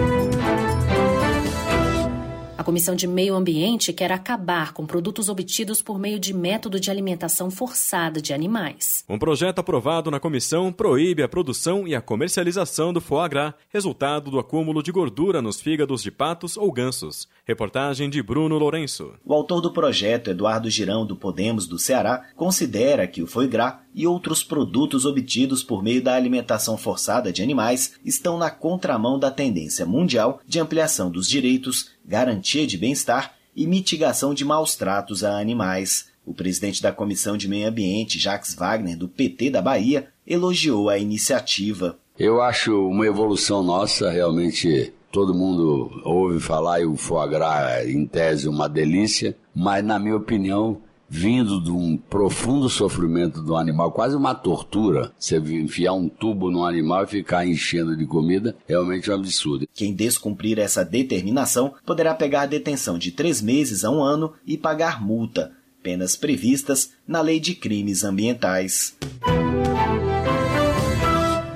A Comissão de Meio Ambiente quer acabar com produtos obtidos por meio de método de alimentação forçada de animais. Um projeto aprovado na comissão proíbe a produção e a comercialização do foie gras, resultado do acúmulo de gordura nos fígados de patos ou gansos. Reportagem de Bruno Lourenço. O autor do projeto, Eduardo Girão, do Podemos do Ceará, considera que o foie gras e outros produtos obtidos por meio da alimentação forçada de animais estão na contramão da tendência mundial de ampliação dos direitos, garantia de bem-estar e mitigação de maus-tratos a animais. O presidente da Comissão de Meio Ambiente, Jacques Wagner, do P T da Bahia, elogiou a iniciativa. Eu acho uma evolução nossa, realmente todo mundo ouve falar e o foie gras, em tese, uma delícia, mas, na minha opinião, vindo de um profundo sofrimento do animal, quase uma tortura, você enfiar um tubo no animal e ficar enchendo de comida, realmente é um absurdo. Quem descumprir essa determinação poderá pegar detenção de três meses a um ano e pagar multa, penas previstas na Lei de Crimes Ambientais. O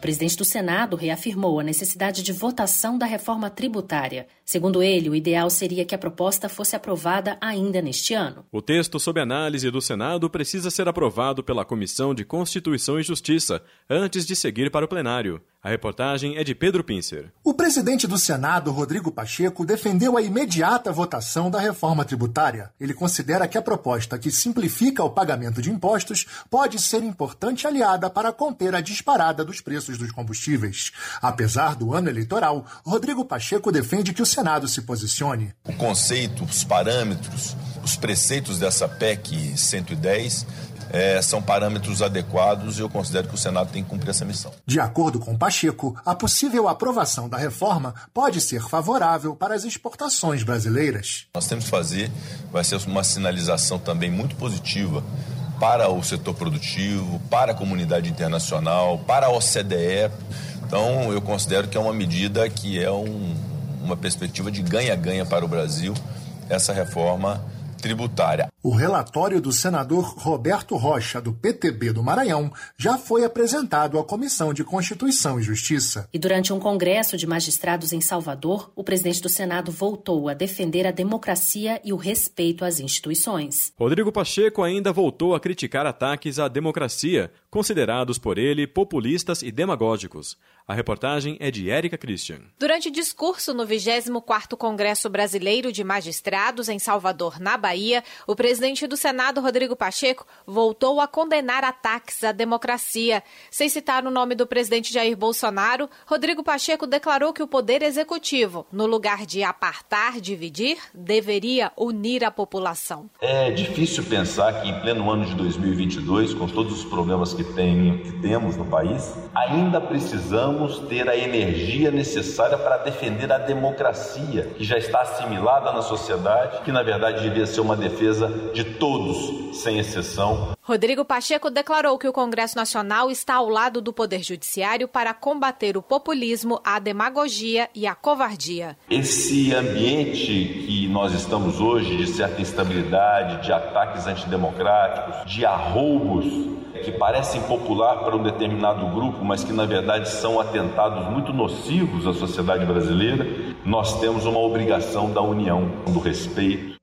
presidente do Senado reafirmou a necessidade de votação da reforma tributária. Segundo ele, o ideal seria que a proposta fosse aprovada ainda neste ano. O texto sob análise do Senado precisa ser aprovado pela Comissão de Constituição e Justiça antes de seguir para o plenário. A reportagem é de Pedro Pincer. O presidente do Senado, Rodrigo Pacheco, defendeu a imediata votação da reforma tributária. Ele considera que a proposta que simplifica o pagamento de impostos pode ser importante aliada para conter a disparada dos preços dos combustíveis. Apesar do ano eleitoral, Rodrigo Pacheco defende que o Senado se posicione. O conceito, os parâmetros, os preceitos dessa P E C cento e dez É, são parâmetros adequados e eu considero que o Senado tem que cumprir essa missão. De acordo com Pacheco, a possível aprovação da reforma pode ser favorável para as exportações brasileiras. Nós temos que fazer, vai ser uma sinalização também muito positiva para o setor produtivo, para a comunidade internacional, para a O C D E. Então, eu considero que é uma medida que é um, uma perspectiva de ganha-ganha para o Brasil, essa reforma tributária. O relatório do senador Roberto Rocha, do P T B do Maranhão, já foi apresentado à Comissão de Constituição e Justiça. E durante um congresso de magistrados em Salvador, o presidente do Senado voltou a defender a democracia e o respeito às instituições. Rodrigo Pacheco ainda voltou a criticar ataques à democracia, considerados por ele populistas e demagógicos. A reportagem é de Érica Christian. Durante discurso no vigésimo quarto Congresso Brasileiro de Magistrados em Salvador, na Bahia, o presidente do Senado, Rodrigo Pacheco, voltou a condenar ataques à democracia. Sem citar o nome do presidente Jair Bolsonaro, Rodrigo Pacheco declarou que o Poder Executivo, no lugar de apartar, dividir, deveria unir a população. É difícil pensar que em pleno ano de dois mil e vinte e dois, com todos os problemas que, tem, que temos no país, ainda precisamos ter a energia necessária para defender a democracia, que já está assimilada na sociedade, que na verdade devia ser uma defesa de todos, sem exceção. Rodrigo Pacheco declarou que o Congresso Nacional está ao lado do Poder Judiciário para combater o populismo, a demagogia e a covardia. Esse ambiente que nós estamos hoje, de certa instabilidade, de ataques antidemocráticos, de arroubos que parecem popular para um determinado grupo, mas que na verdade são atentados muito nocivos à sociedade brasileira, nós temos uma obrigação da união, do respeito.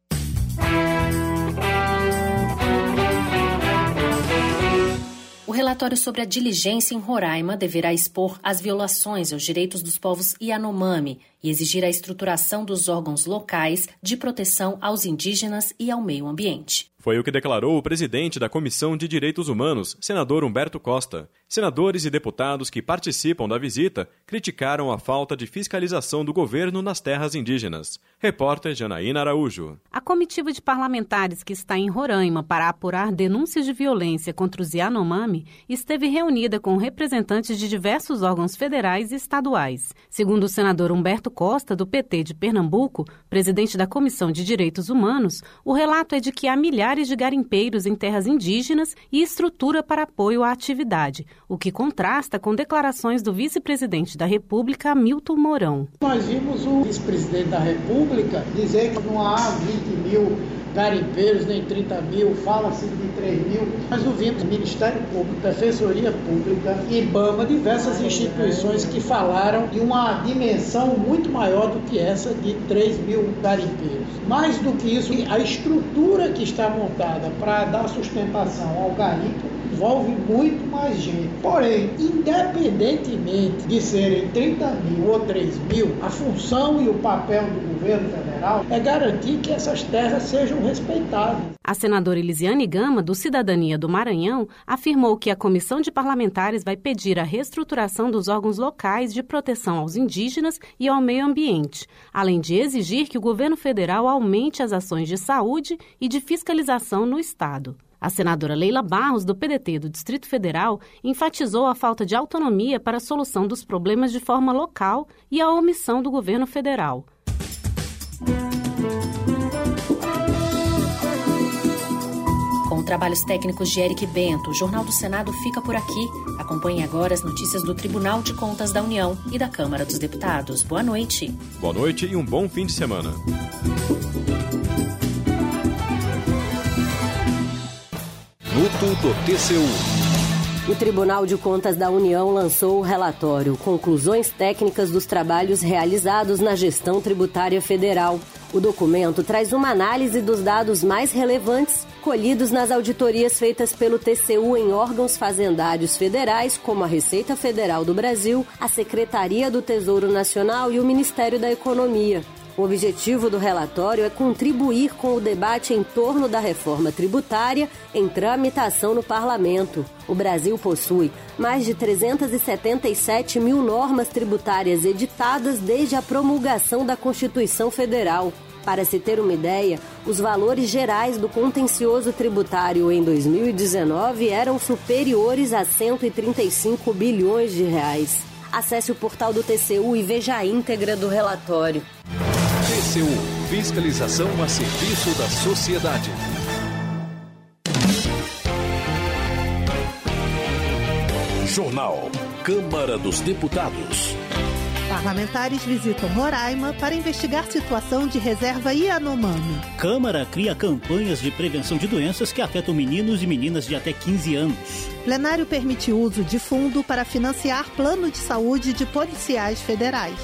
O relatório sobre a diligência em Roraima deverá expor as violações aos direitos dos povos Yanomami e exigir a estruturação dos órgãos locais de proteção aos indígenas e ao meio ambiente. Foi o que declarou o presidente da Comissão de Direitos Humanos, senador Humberto Costa. Senadores e deputados que participam da visita criticaram a falta de fiscalização do governo nas terras indígenas. Repórter Janaína Araújo. A comitiva de parlamentares que está em Roraima para apurar denúncias de violência contra os Yanomami esteve reunida com representantes de diversos órgãos federais e estaduais. Segundo o senador Humberto Costa, do P T de Pernambuco, presidente da Comissão de Direitos Humanos, o relato é de que há milhares de garimpeiros em terras indígenas e estrutura para apoio à atividade, o que contrasta com declarações do vice-presidente da República, Hamilton Mourão. Nós vimos o vice-presidente da República dizer que não há vinte mil garimpeiros, nem trinta mil, fala-se de três mil. Nós ouvimos Ministério Público, Defensoria Pública, IBAMA, diversas instituições que falaram de uma dimensão muito maior do que essa de três mil garimpeiros. Mais do que isso, a estrutura que está montada para dar sustentação ao garimpo envolve muito mais gente. Porém, independentemente de serem trinta mil ou três mil, a função e o papel do governo federal é garantir que essas terras sejam respeitadas. A senadora Elisiane Gama, do Cidadania do Maranhão, afirmou que a comissão de parlamentares vai pedir a reestruturação dos órgãos locais de proteção aos indígenas e ao meio ambiente, além de exigir que o governo federal aumente as ações de saúde e de fiscalização no Estado. A senadora Leila Barros, do P D T do Distrito Federal, enfatizou a falta de autonomia para a solução dos problemas de forma local e a omissão do governo federal. Com trabalhos técnicos de Eric Bento, o Jornal do Senado fica por aqui. Acompanhe agora as notícias do Tribunal de Contas da União e da Câmara dos Deputados. Boa noite. Boa noite e um bom fim de semana. Minuto do T C U. O Tribunal de Contas da União lançou o relatório Conclusões Técnicas dos Trabalhos Realizados na Gestão Tributária Federal. O documento traz uma análise dos dados mais relevantes colhidos nas auditorias feitas pelo T C U em órgãos fazendários federais, como a Receita Federal do Brasil, a Secretaria do Tesouro Nacional e o Ministério da Economia. O objetivo do relatório é contribuir com o debate em torno da reforma tributária em tramitação no Parlamento. O Brasil possui mais de trezentas e setenta e sete mil normas tributárias editadas desde a promulgação da Constituição Federal. Para se ter uma ideia, os valores gerais do contencioso tributário em dois mil e dezenove eram superiores a cento e trinta e cinco bilhões de reais. Acesse o portal do T C U e veja a íntegra do relatório. T C U, fiscalização a serviço da sociedade. Jornal Câmara dos Deputados. Parlamentares visitam Roraima para investigar situação de reserva Yanomami. Câmara cria campanhas de prevenção de doenças que afetam meninos e meninas de até quinze anos. Plenário permite uso de fundo para financiar plano de saúde de policiais federais.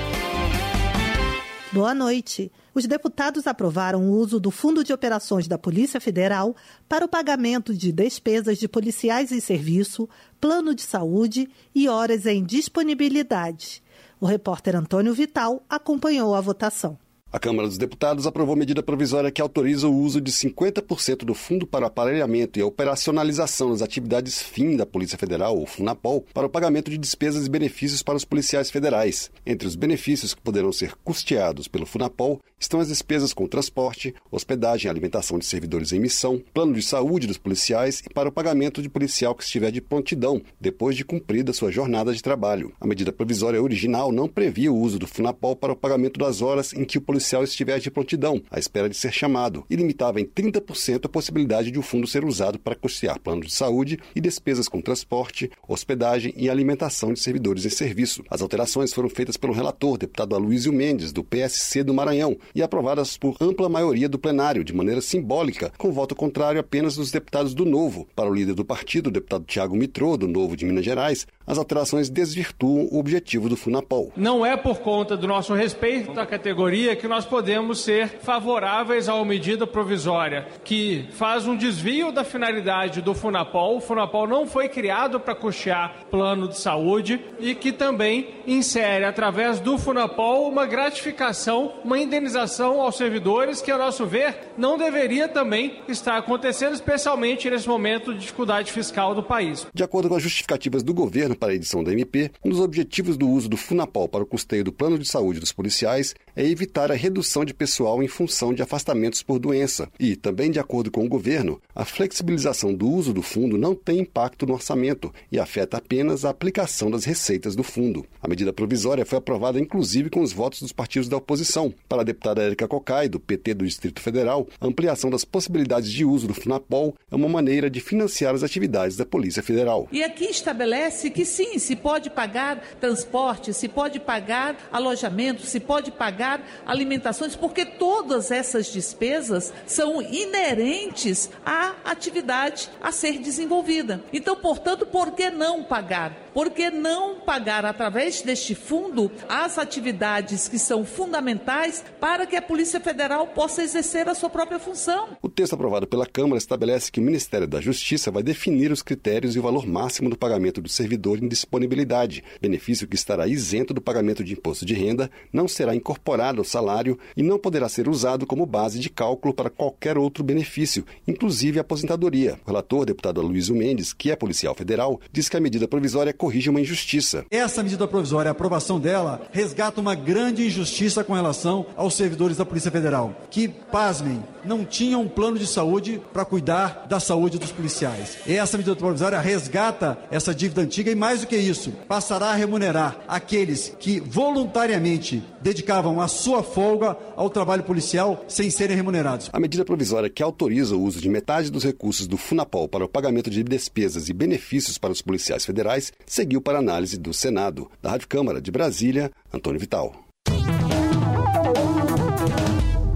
Boa noite. Os deputados aprovaram o uso do Fundo de Operações da Polícia Federal para o pagamento de despesas de policiais em serviço, plano de saúde e horas em disponibilidade. O repórter Antônio Vital acompanhou a votação. A Câmara dos Deputados aprovou medida provisória que autoriza o uso de cinquenta por cento do Fundo para o Aparelhamento e a Operacionalização das Atividades Fim da Polícia Federal, ou FUNAPOL, para o pagamento de despesas e benefícios para os policiais federais. Entre os benefícios que poderão ser custeados pelo FUNAPOL estão as despesas com transporte, hospedagem e alimentação de servidores em missão, plano de saúde dos policiais e para o pagamento de policial que estiver de prontidão, depois de cumprida sua jornada de trabalho. A medida provisória original não previa o uso do FUNAPOL para o pagamento das horas em que o policial estiver de prontidão, à espera de ser chamado, e limitava em trinta por cento a possibilidade de o fundo ser usado para custear planos de saúde e despesas com transporte, hospedagem e alimentação de servidores em serviço. As alterações foram feitas pelo relator, deputado Aloysio Mendes, do P S C do Maranhão, e aprovadas por ampla maioria do plenário, de maneira simbólica, com voto contrário apenas dos deputados do Novo. Para o líder do partido, o deputado Tiago Mitrô, do Novo de Minas Gerais, as alterações desvirtuam o objetivo do FUNAPOL. Não é por conta do nosso respeito à categoria que nós podemos ser favoráveis a uma medida provisória que faz um desvio da finalidade do FUNAPOL. O FUNAPOL não foi criado para custear plano de saúde e que também insere, através do FUNAPOL, uma gratificação, uma indenização aos servidores que, a nosso ver, não deveria também estar acontecendo, especialmente nesse momento de dificuldade fiscal do país. De acordo com as justificativas do governo para a edição da M P, um dos objetivos do uso do FUNAPOL para o custeio do plano de saúde dos policiais é evitar a redução de pessoal em função de afastamentos por doença. E, também de acordo com o governo, a flexibilização do uso do fundo não tem impacto no orçamento e afeta apenas a aplicação das receitas do fundo. A medida provisória foi aprovada inclusive com os votos dos partidos da oposição. Para a deputada Érica Cocai, do P T do Distrito Federal, a ampliação das possibilidades de uso do FUNAPOL é uma maneira de financiar as atividades da Polícia Federal. E aqui estabelece que sim, se pode pagar transporte, se pode pagar alojamento, se pode pagar alimentações, porque todas essas despesas são inerentes à atividade a ser desenvolvida. Então, portanto, por que não pagar? Por que não pagar através deste fundo as atividades que são fundamentais para que a Polícia Federal possa exercer a sua própria função? O texto aprovado pela Câmara estabelece que o Ministério da Justiça vai definir os critérios e o valor máximo do pagamento do servidor em disponibilidade, benefício que estará isento do pagamento de imposto de renda, não será incorporado ao salário e não poderá ser usado como base de cálculo para qualquer outro benefício, inclusive a aposentadoria. O relator, deputado Aloysio Mendes, que é policial federal, diz que a medida provisória corrige uma injustiça. Essa medida provisória, a aprovação dela, resgata uma grande injustiça com relação aos servidores da Polícia Federal, que, pasmem, não tinham um plano de saúde para cuidar da saúde dos policiais. Essa medida provisória resgata essa dívida antiga e, mais do que isso, passará a remunerar aqueles que voluntariamente dedicavam a sua folga ao trabalho policial sem serem remunerados. A medida provisória que autoriza o uso de metade dos recursos do FUNAPOL para o pagamento de despesas e benefícios para os policiais federais seguiu para análise do Senado. Da Rádio Câmara de Brasília, Antônio Vital.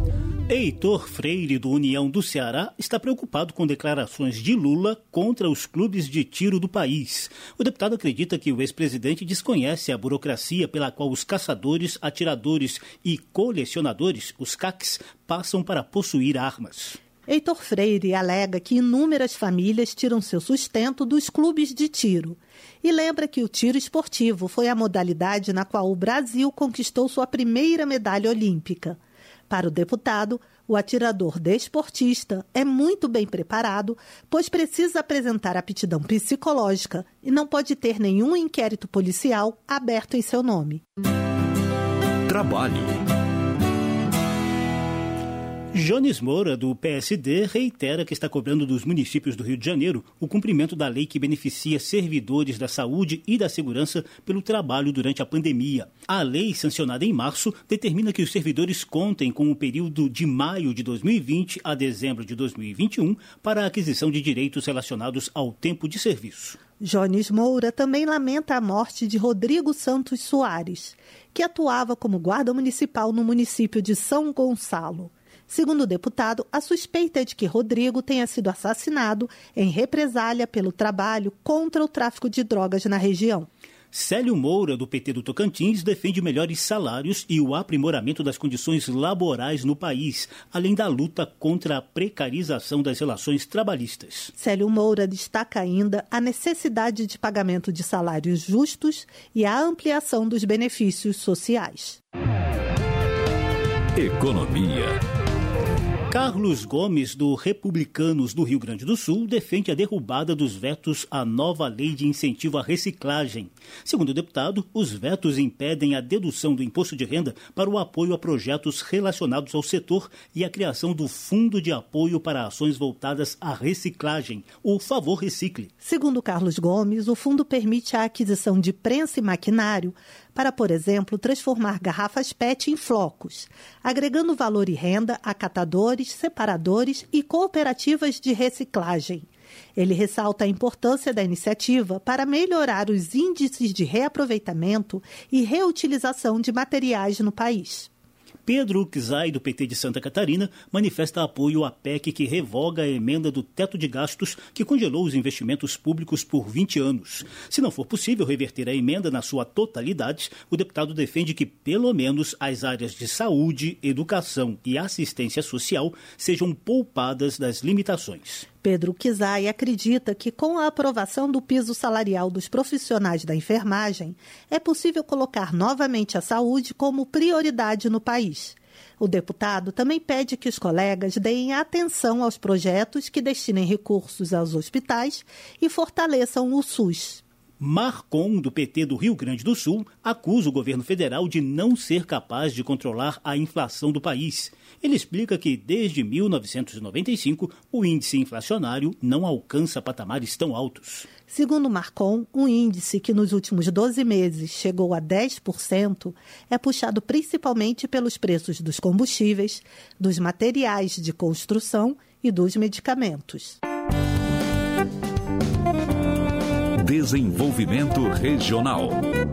Heitor Freire, do União do Ceará, está preocupado com declarações de Lula contra os clubes de tiro do país. O deputado acredita que o ex-presidente desconhece a burocracia pela qual os caçadores, atiradores e colecionadores, os C A Cs, passam para possuir armas. Heitor Freire alega que inúmeras famílias tiram seu sustento dos clubes de tiro. E lembra que o tiro esportivo foi a modalidade na qual o Brasil conquistou sua primeira medalha olímpica. Para o deputado, o atirador desportista é muito bem preparado, pois precisa apresentar aptidão psicológica e não pode ter nenhum inquérito policial aberto em seu nome. Trabalho. Jones Moura, do P S D, reitera que está cobrando dos municípios do Rio de Janeiro o cumprimento da lei que beneficia servidores da saúde e da segurança pelo trabalho durante a pandemia. A lei, sancionada em março, determina que os servidores contem com o período de maio de dois mil e vinte a dezembro de dois mil e vinte e um para a aquisição de direitos relacionados ao tempo de serviço. Jones Moura também lamenta a morte de Rodrigo Santos Soares, que atuava como guarda municipal no município de São Gonçalo. Segundo o deputado, a suspeita é de que Rodrigo tenha sido assassinado em represália pelo trabalho contra o tráfico de drogas na região. Célio Moura, do P T do Tocantins, defende melhores salários e o aprimoramento das condições laborais no país, além da luta contra a precarização das relações trabalhistas. Célio Moura destaca ainda a necessidade de pagamento de salários justos e a ampliação dos benefícios sociais. Economia. Carlos Gomes, do Republicanos do Rio Grande do Sul, defende a derrubada dos vetos à nova lei de incentivo à reciclagem. Segundo o deputado, os vetos impedem a dedução do imposto de renda para o apoio a projetos relacionados ao setor e a criação do Fundo de Apoio para Ações Voltadas à Reciclagem, o Favor Recicle. Segundo Carlos Gomes, o fundo permite a aquisição de prensa e maquinário para, por exemplo, transformar garrafas P E T em flocos, agregando valor e renda a catadores, separadores e cooperativas de reciclagem. Ele ressalta a importância da iniciativa para melhorar os índices de reaproveitamento e reutilização de materiais no país. Pedro Uczai, do P T de Santa Catarina, manifesta apoio à P E C que revoga a emenda do teto de gastos que congelou os investimentos públicos por vinte anos. Se não for possível reverter a emenda na sua totalidade, o deputado defende que, pelo menos, as áreas de saúde, educação e assistência social sejam poupadas das limitações. Pedro Uczai acredita que, com a aprovação do piso salarial dos profissionais da enfermagem, é possível colocar novamente a saúde como prioridade no país. O deputado também pede que os colegas deem atenção aos projetos que destinem recursos aos hospitais e fortaleçam o SUS. Marcon, do P T do Rio Grande do Sul, acusa o governo federal de não ser capaz de controlar a inflação do país. Ele explica que, desde mil novecentos e noventa e cinco, o índice inflacionário não alcança patamares tão altos. Segundo Marcon, um índice que nos últimos doze meses chegou a dez por cento é puxado principalmente pelos preços dos combustíveis, dos materiais de construção e dos medicamentos. Desenvolvimento Regional.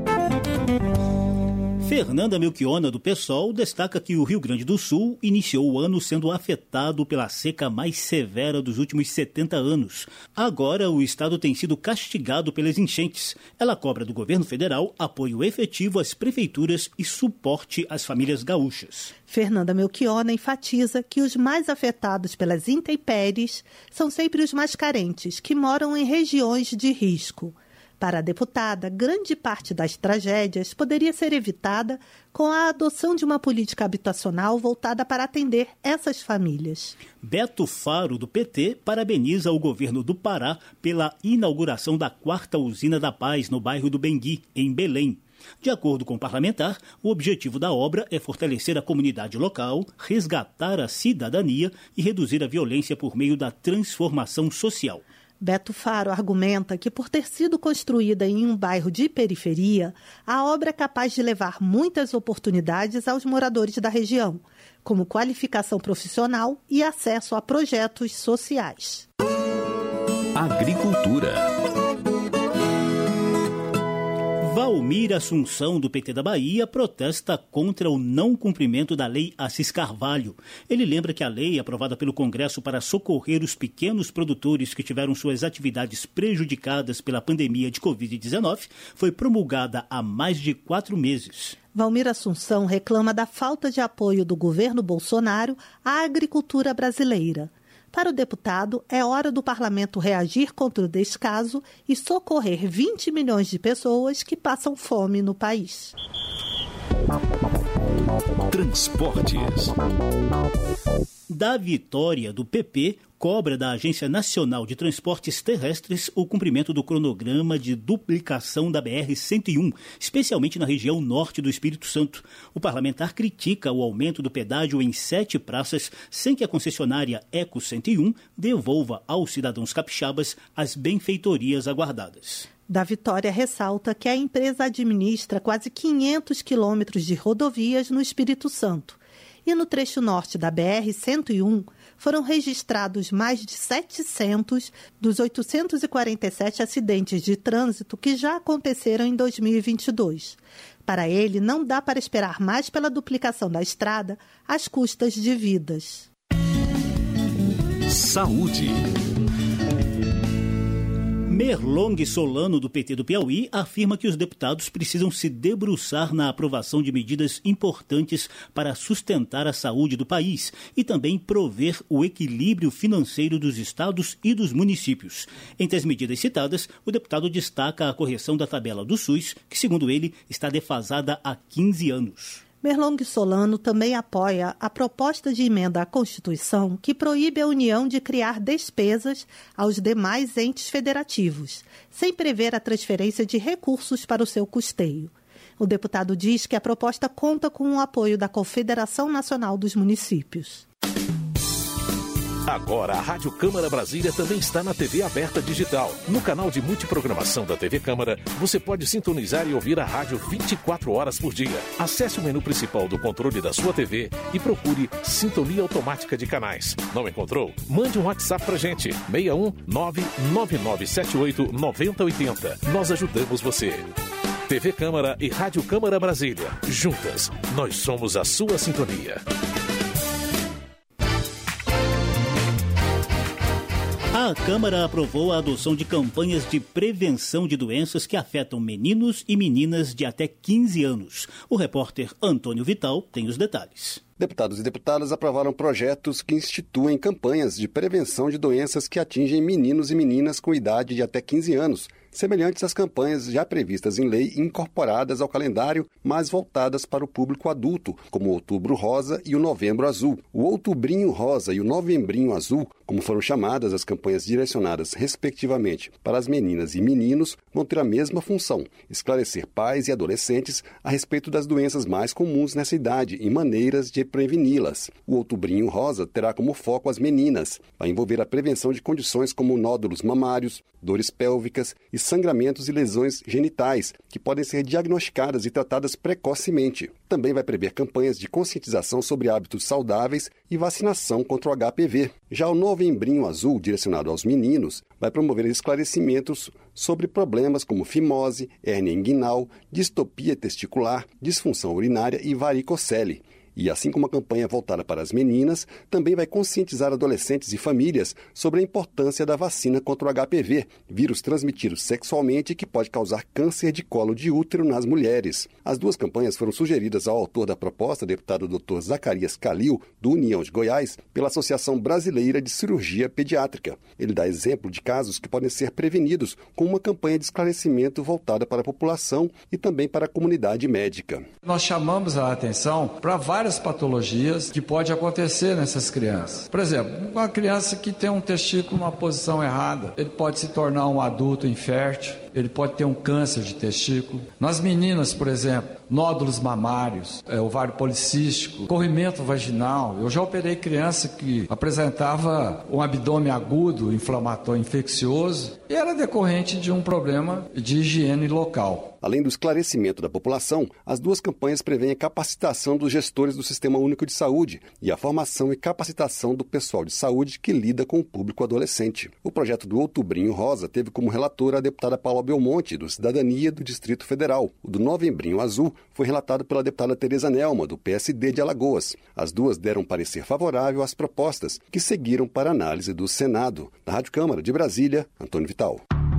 Fernanda Melchiona, do PSOL, destaca que o Rio Grande do Sul iniciou o ano sendo afetado pela seca mais severa dos últimos setenta anos. Agora, o estado tem sido castigado pelas enchentes. Ela cobra do governo federal apoio efetivo às prefeituras e suporte às famílias gaúchas. Fernanda Melchiona enfatiza que os mais afetados pelas intempéries são sempre os mais carentes, que moram em regiões de risco. Para a deputada, grande parte das tragédias poderia ser evitada com a adoção de uma política habitacional voltada para atender essas famílias. Beto Faro, do P T, parabeniza o governo do Pará pela inauguração da quarta usina da Paz no bairro do Bengui, em Belém. De acordo com o parlamentar, o objetivo da obra é fortalecer a comunidade local, resgatar a cidadania e reduzir a violência por meio da transformação social. Beto Faro argumenta que, por ter sido construída em um bairro de periferia, a obra é capaz de levar muitas oportunidades aos moradores da região, como qualificação profissional e acesso a projetos sociais. Agricultura. Valmir Assunção, do P T da Bahia, protesta contra o não cumprimento da Lei Assis Carvalho. Ele lembra que a lei, aprovada pelo Congresso para socorrer os pequenos produtores que tiveram suas atividades prejudicadas pela pandemia de covid dezenove, foi promulgada há mais de quatro meses. Valmir Assunção reclama da falta de apoio do governo Bolsonaro à agricultura brasileira. Para o deputado, é hora do parlamento reagir contra o descaso e socorrer vinte milhões de pessoas que passam fome no país. Transportes. Da vitória do P P, cobra da Agência Nacional de Transportes Terrestres o cumprimento do cronograma de duplicação da B R cento e um, especialmente na região norte do Espírito Santo. O parlamentar critica o aumento do pedágio em sete praças, sem que a concessionária Eco cento e um devolva aos cidadãos capixabas as benfeitorias aguardadas. Da Vitória ressalta que a empresa administra quase quinhentos quilômetros de rodovias no Espírito Santo. E no trecho norte da B R cento e um foram registrados mais de setecentos dos oitocentos e quarenta e sete acidentes de trânsito que já aconteceram em dois mil e vinte e dois. Para ele, não dá para esperar mais pela duplicação da estrada às custas de vidas. Saúde. Merlong Solano, do P T do Piauí, afirma que os deputados precisam se debruçar na aprovação de medidas importantes para sustentar a saúde do país e também prover o equilíbrio financeiro dos estados e dos municípios. Entre as medidas citadas, o deputado destaca a correção da tabela do SUS, que, segundo ele, está defasada há quinze anos. Merlong Solano também apoia a proposta de emenda à Constituição que proíbe a União de criar despesas aos demais entes federativos, sem prever a transferência de recursos para o seu custeio. O deputado diz que a proposta conta com o apoio da Confederação Nacional dos Municípios. Agora a Rádio Câmara Brasília também está na T V aberta digital. No canal de multiprogramação da T V Câmara, você pode sintonizar e ouvir a rádio vinte e quatro horas por dia. Acesse o menu principal do controle da sua T V e procure Sintonia Automática de Canais. Não encontrou? Mande um WhatsApp pra gente. seis um nove nove nove sete oito nove zero oito zero. Nós ajudamos você. T V Câmara e Rádio Câmara Brasília. Juntas, nós somos a sua sintonia. A Câmara aprovou a adoção de campanhas de prevenção de doenças que afetam meninos e meninas de até quinze anos. O repórter Antônio Vital tem os detalhes. Deputados e deputadas aprovaram projetos que instituem campanhas de prevenção de doenças que atingem meninos e meninas com idade de até quinze anos, semelhantes às campanhas já previstas em lei e incorporadas ao calendário, mas voltadas para o público adulto, como o Outubro Rosa e o Novembro Azul. O Outubrinho Rosa e o Novembrinho Azul, como foram chamadas as campanhas direcionadas, respectivamente, para as meninas e meninos, vão ter a mesma função: esclarecer pais e adolescentes a respeito das doenças mais comuns nessa idade e maneiras de preveni-las. O Outubrinho Rosa terá como foco as meninas. Vai envolver a prevenção de condições como nódulos mamários, dores pélvicas e sangramentos e lesões genitais, que podem ser diagnosticadas e tratadas precocemente. Também vai prever campanhas de conscientização sobre hábitos saudáveis e vacinação contra o H P V. Já o Novembrinho Azul, direcionado aos meninos, vai promover esclarecimentos sobre problemas como fimose, hérnia inguinal, distopia testicular, disfunção urinária e varicocele. E assim como a campanha voltada para as meninas, também vai conscientizar adolescentes e famílias sobre a importância da vacina contra o H P V, vírus transmitido sexualmente que pode causar câncer de colo de útero nas mulheres. As duas campanhas foram sugeridas ao autor da proposta, deputado doutor Zacarias Calil, do União de Goiás, pela Associação Brasileira de Cirurgia Pediátrica. Ele dá exemplo de casos que podem ser prevenidos com uma campanha de esclarecimento voltada para a população e também para a comunidade médica. Nós chamamos a atenção para várias várias patologias que pode acontecer nessas crianças. Por exemplo, uma criança que tem um testículo numa posição errada, ele pode se tornar um adulto infértil, ele pode ter um câncer de testículo. Nas meninas, por exemplo, nódulos mamários, é, ovário policístico, corrimento vaginal. Eu já operei criança que apresentava um abdômen agudo, inflamatório, infeccioso, e era decorrente de um problema de higiene local. Além do esclarecimento da população, as duas campanhas prevêem a capacitação dos gestores do Sistema Único de Saúde e a formação e capacitação do pessoal de saúde que lida com o público adolescente. O projeto do Outubrinho Rosa teve como relatora a deputada Paula Belmonte, do Cidadania do Distrito Federal. O do Novembrinho Azul foi relatado pela deputada Tereza Nelma, do P S D de Alagoas. As duas deram parecer favorável às propostas, que seguiram para análise do Senado. Na Rádio Câmara de Brasília, Antônio Vital.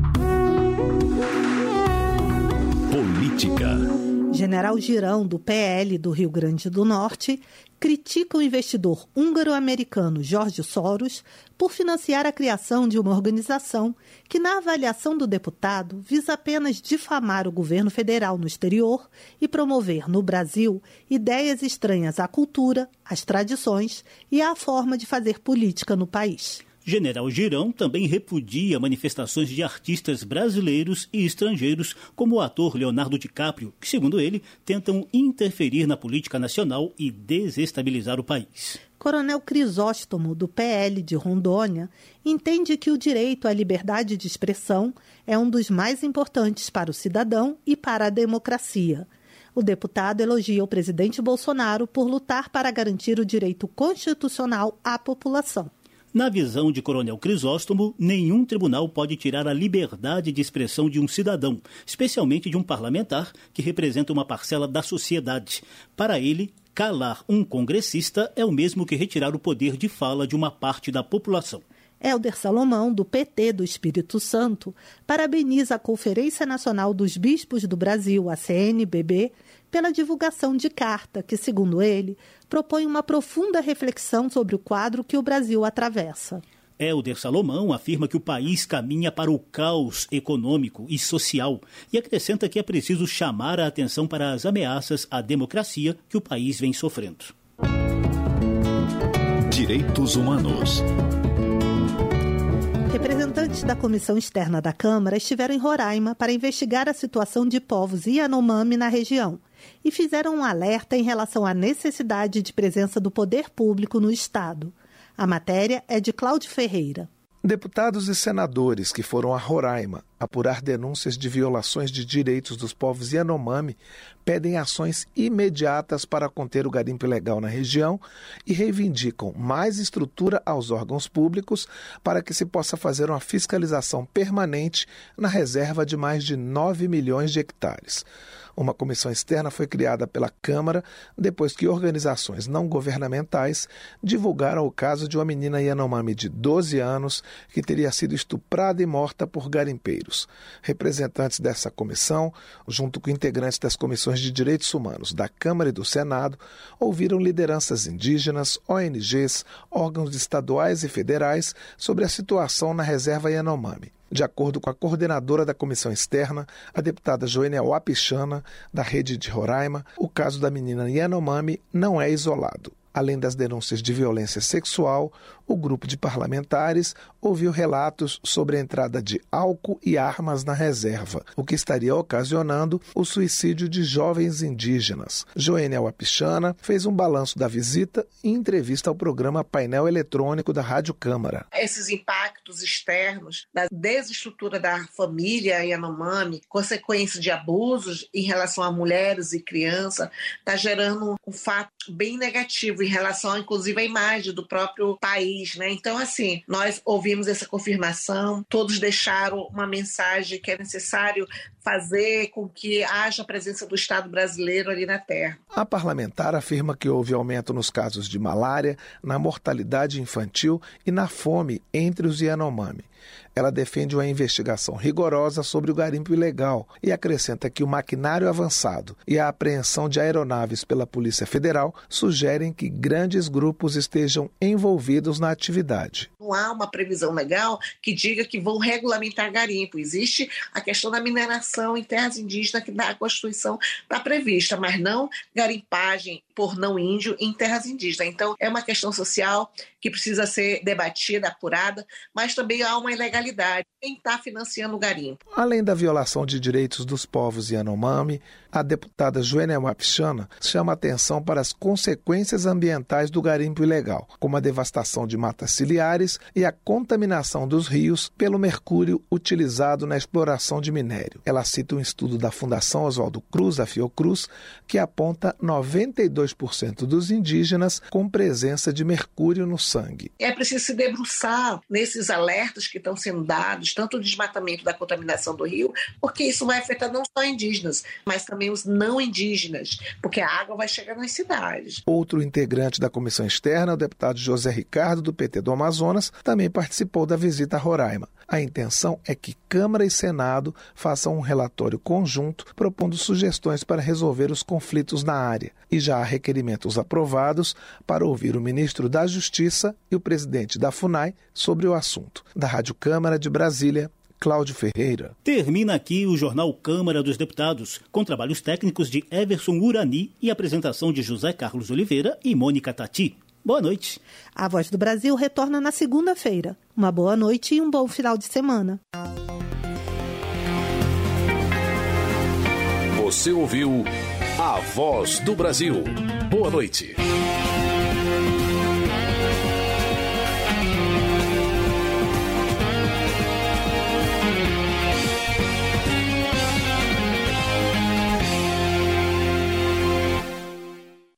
Política. General Girão, do P L do Rio Grande do Norte, critica o investidor húngaro-americano George Soros por financiar a criação de uma organização que, na avaliação do deputado, visa apenas difamar o governo federal no exterior e promover no Brasil ideias estranhas à cultura, às tradições e à forma de fazer política no país. General Girão também repudia manifestações de artistas brasileiros e estrangeiros, como o ator Leonardo DiCaprio, que, segundo ele, tentam interferir na política nacional e desestabilizar o país. Coronel Crisóstomo, do P L de Rondônia, entende que o direito à liberdade de expressão é um dos mais importantes para o cidadão e para a democracia. O deputado elogia o presidente Bolsonaro por lutar para garantir o direito constitucional à população. Na visão de Coronel Crisóstomo, nenhum tribunal pode tirar a liberdade de expressão de um cidadão, especialmente de um parlamentar que representa uma parcela da sociedade. Para ele, calar um congressista é o mesmo que retirar o poder de fala de uma parte da população. Hélder Salomão, do P T do Espírito Santo, parabeniza a Conferência Nacional dos Bispos do Brasil, a C N B B, pela divulgação de carta que, segundo ele, propõe uma profunda reflexão sobre o quadro que o Brasil atravessa. Hélder Salomão afirma que o país caminha para o caos econômico e social e acrescenta que é preciso chamar a atenção para as ameaças à democracia que o país vem sofrendo. Direitos Humanos. Representantes da Comissão Externa da Câmara estiveram em Roraima para investigar a situação de povos Yanomami na região e fizeram um alerta em relação à necessidade de presença do poder público no Estado. A matéria é de Cláudio Ferreira. Deputados e senadores que foram a Roraima apurar denúncias de violações de direitos dos povos Yanomami pedem ações imediatas para conter o garimpo ilegal na região e reivindicam mais estrutura aos órgãos públicos para que se possa fazer uma fiscalização permanente na reserva de mais de nove milhões de hectares. Uma comissão externa foi criada pela Câmara depois que organizações não governamentais divulgaram o caso de uma menina Yanomami de doze anos que teria sido estuprada e morta por garimpeiros. Representantes dessa comissão, junto com integrantes das comissões de direitos humanos da Câmara e do Senado, ouviram lideranças indígenas, O N Gs, órgãos estaduais e federais sobre a situação na reserva Yanomami. De acordo com a coordenadora da comissão externa, a deputada Joênia Wapichana, da Rede de Roraima, o caso da menina Yanomami não é isolado. Além das denúncias de violência sexual, o grupo de parlamentares ouviu relatos sobre a entrada de álcool e armas na reserva, o que estaria ocasionando o suicídio de jovens indígenas. Joênia Wapichana fez um balanço da visita em entrevista ao programa Painel Eletrônico da Rádio Câmara. Esses impactos externos da desestrutura da família Yanomami, consequência de abusos em relação a mulheres e crianças, está gerando um fato bem negativo em relação, inclusive, à imagem do próprio país, né? Então, assim, nós ouvimos essa confirmação, todos deixaram uma mensagem que é necessário fazer com que haja a presença do Estado brasileiro ali na terra. A parlamentar afirma que houve aumento nos casos de malária, na mortalidade infantil e na fome entre os Yanomami. Ela defende uma investigação rigorosa sobre o garimpo ilegal e acrescenta que o maquinário avançado e a apreensão de aeronaves pela Polícia Federal sugerem que grandes grupos estejam envolvidos na atividade. Não há uma previsão legal que diga que vão regulamentar garimpo. Existe a questão da mineração em terras indígenas que na Constituição está prevista, mas não garimpagem por não índio em terras indígenas. Então, é uma questão social que precisa ser debatida, apurada, mas também há uma ilegalidade. Quem está financiando o garimpo? Além da violação de direitos dos povos Yanomami, A deputada Joênia Wapichana chama atenção para as consequências ambientais do garimpo ilegal, como a devastação de matas ciliares e a contaminação dos rios pelo mercúrio utilizado na exploração de minério. Ela cita um estudo da Fundação Oswaldo Cruz, a Fiocruz, que aponta noventa e dois por cento dos indígenas com presença de mercúrio no sangue. É preciso se debruçar nesses alertas que estão sendo dados, tanto o desmatamento da contaminação do rio, porque isso vai afetar não só indígenas, mas também os não indígenas, porque a água vai chegar nas cidades. Outro integrante da comissão externa, o deputado José Ricardo, do P T do Amazonas, também participou da visita a Roraima. A intenção é que Câmara e Senado façam um relatório conjunto propondo sugestões para resolver os conflitos na área. E já há requerimentos aprovados para ouvir o ministro da Justiça e o presidente da FUNAI sobre o assunto. Da Rádio Câmara de Brasília, Cláudio Ferreira. Termina aqui o Jornal Câmara dos Deputados, com trabalhos técnicos de Everson Urani e apresentação de José Carlos Oliveira e Mônica Tati. Boa noite. A Voz do Brasil retorna na segunda-feira. Uma boa noite e um bom final de semana. Você ouviu A Voz do Brasil. Boa noite.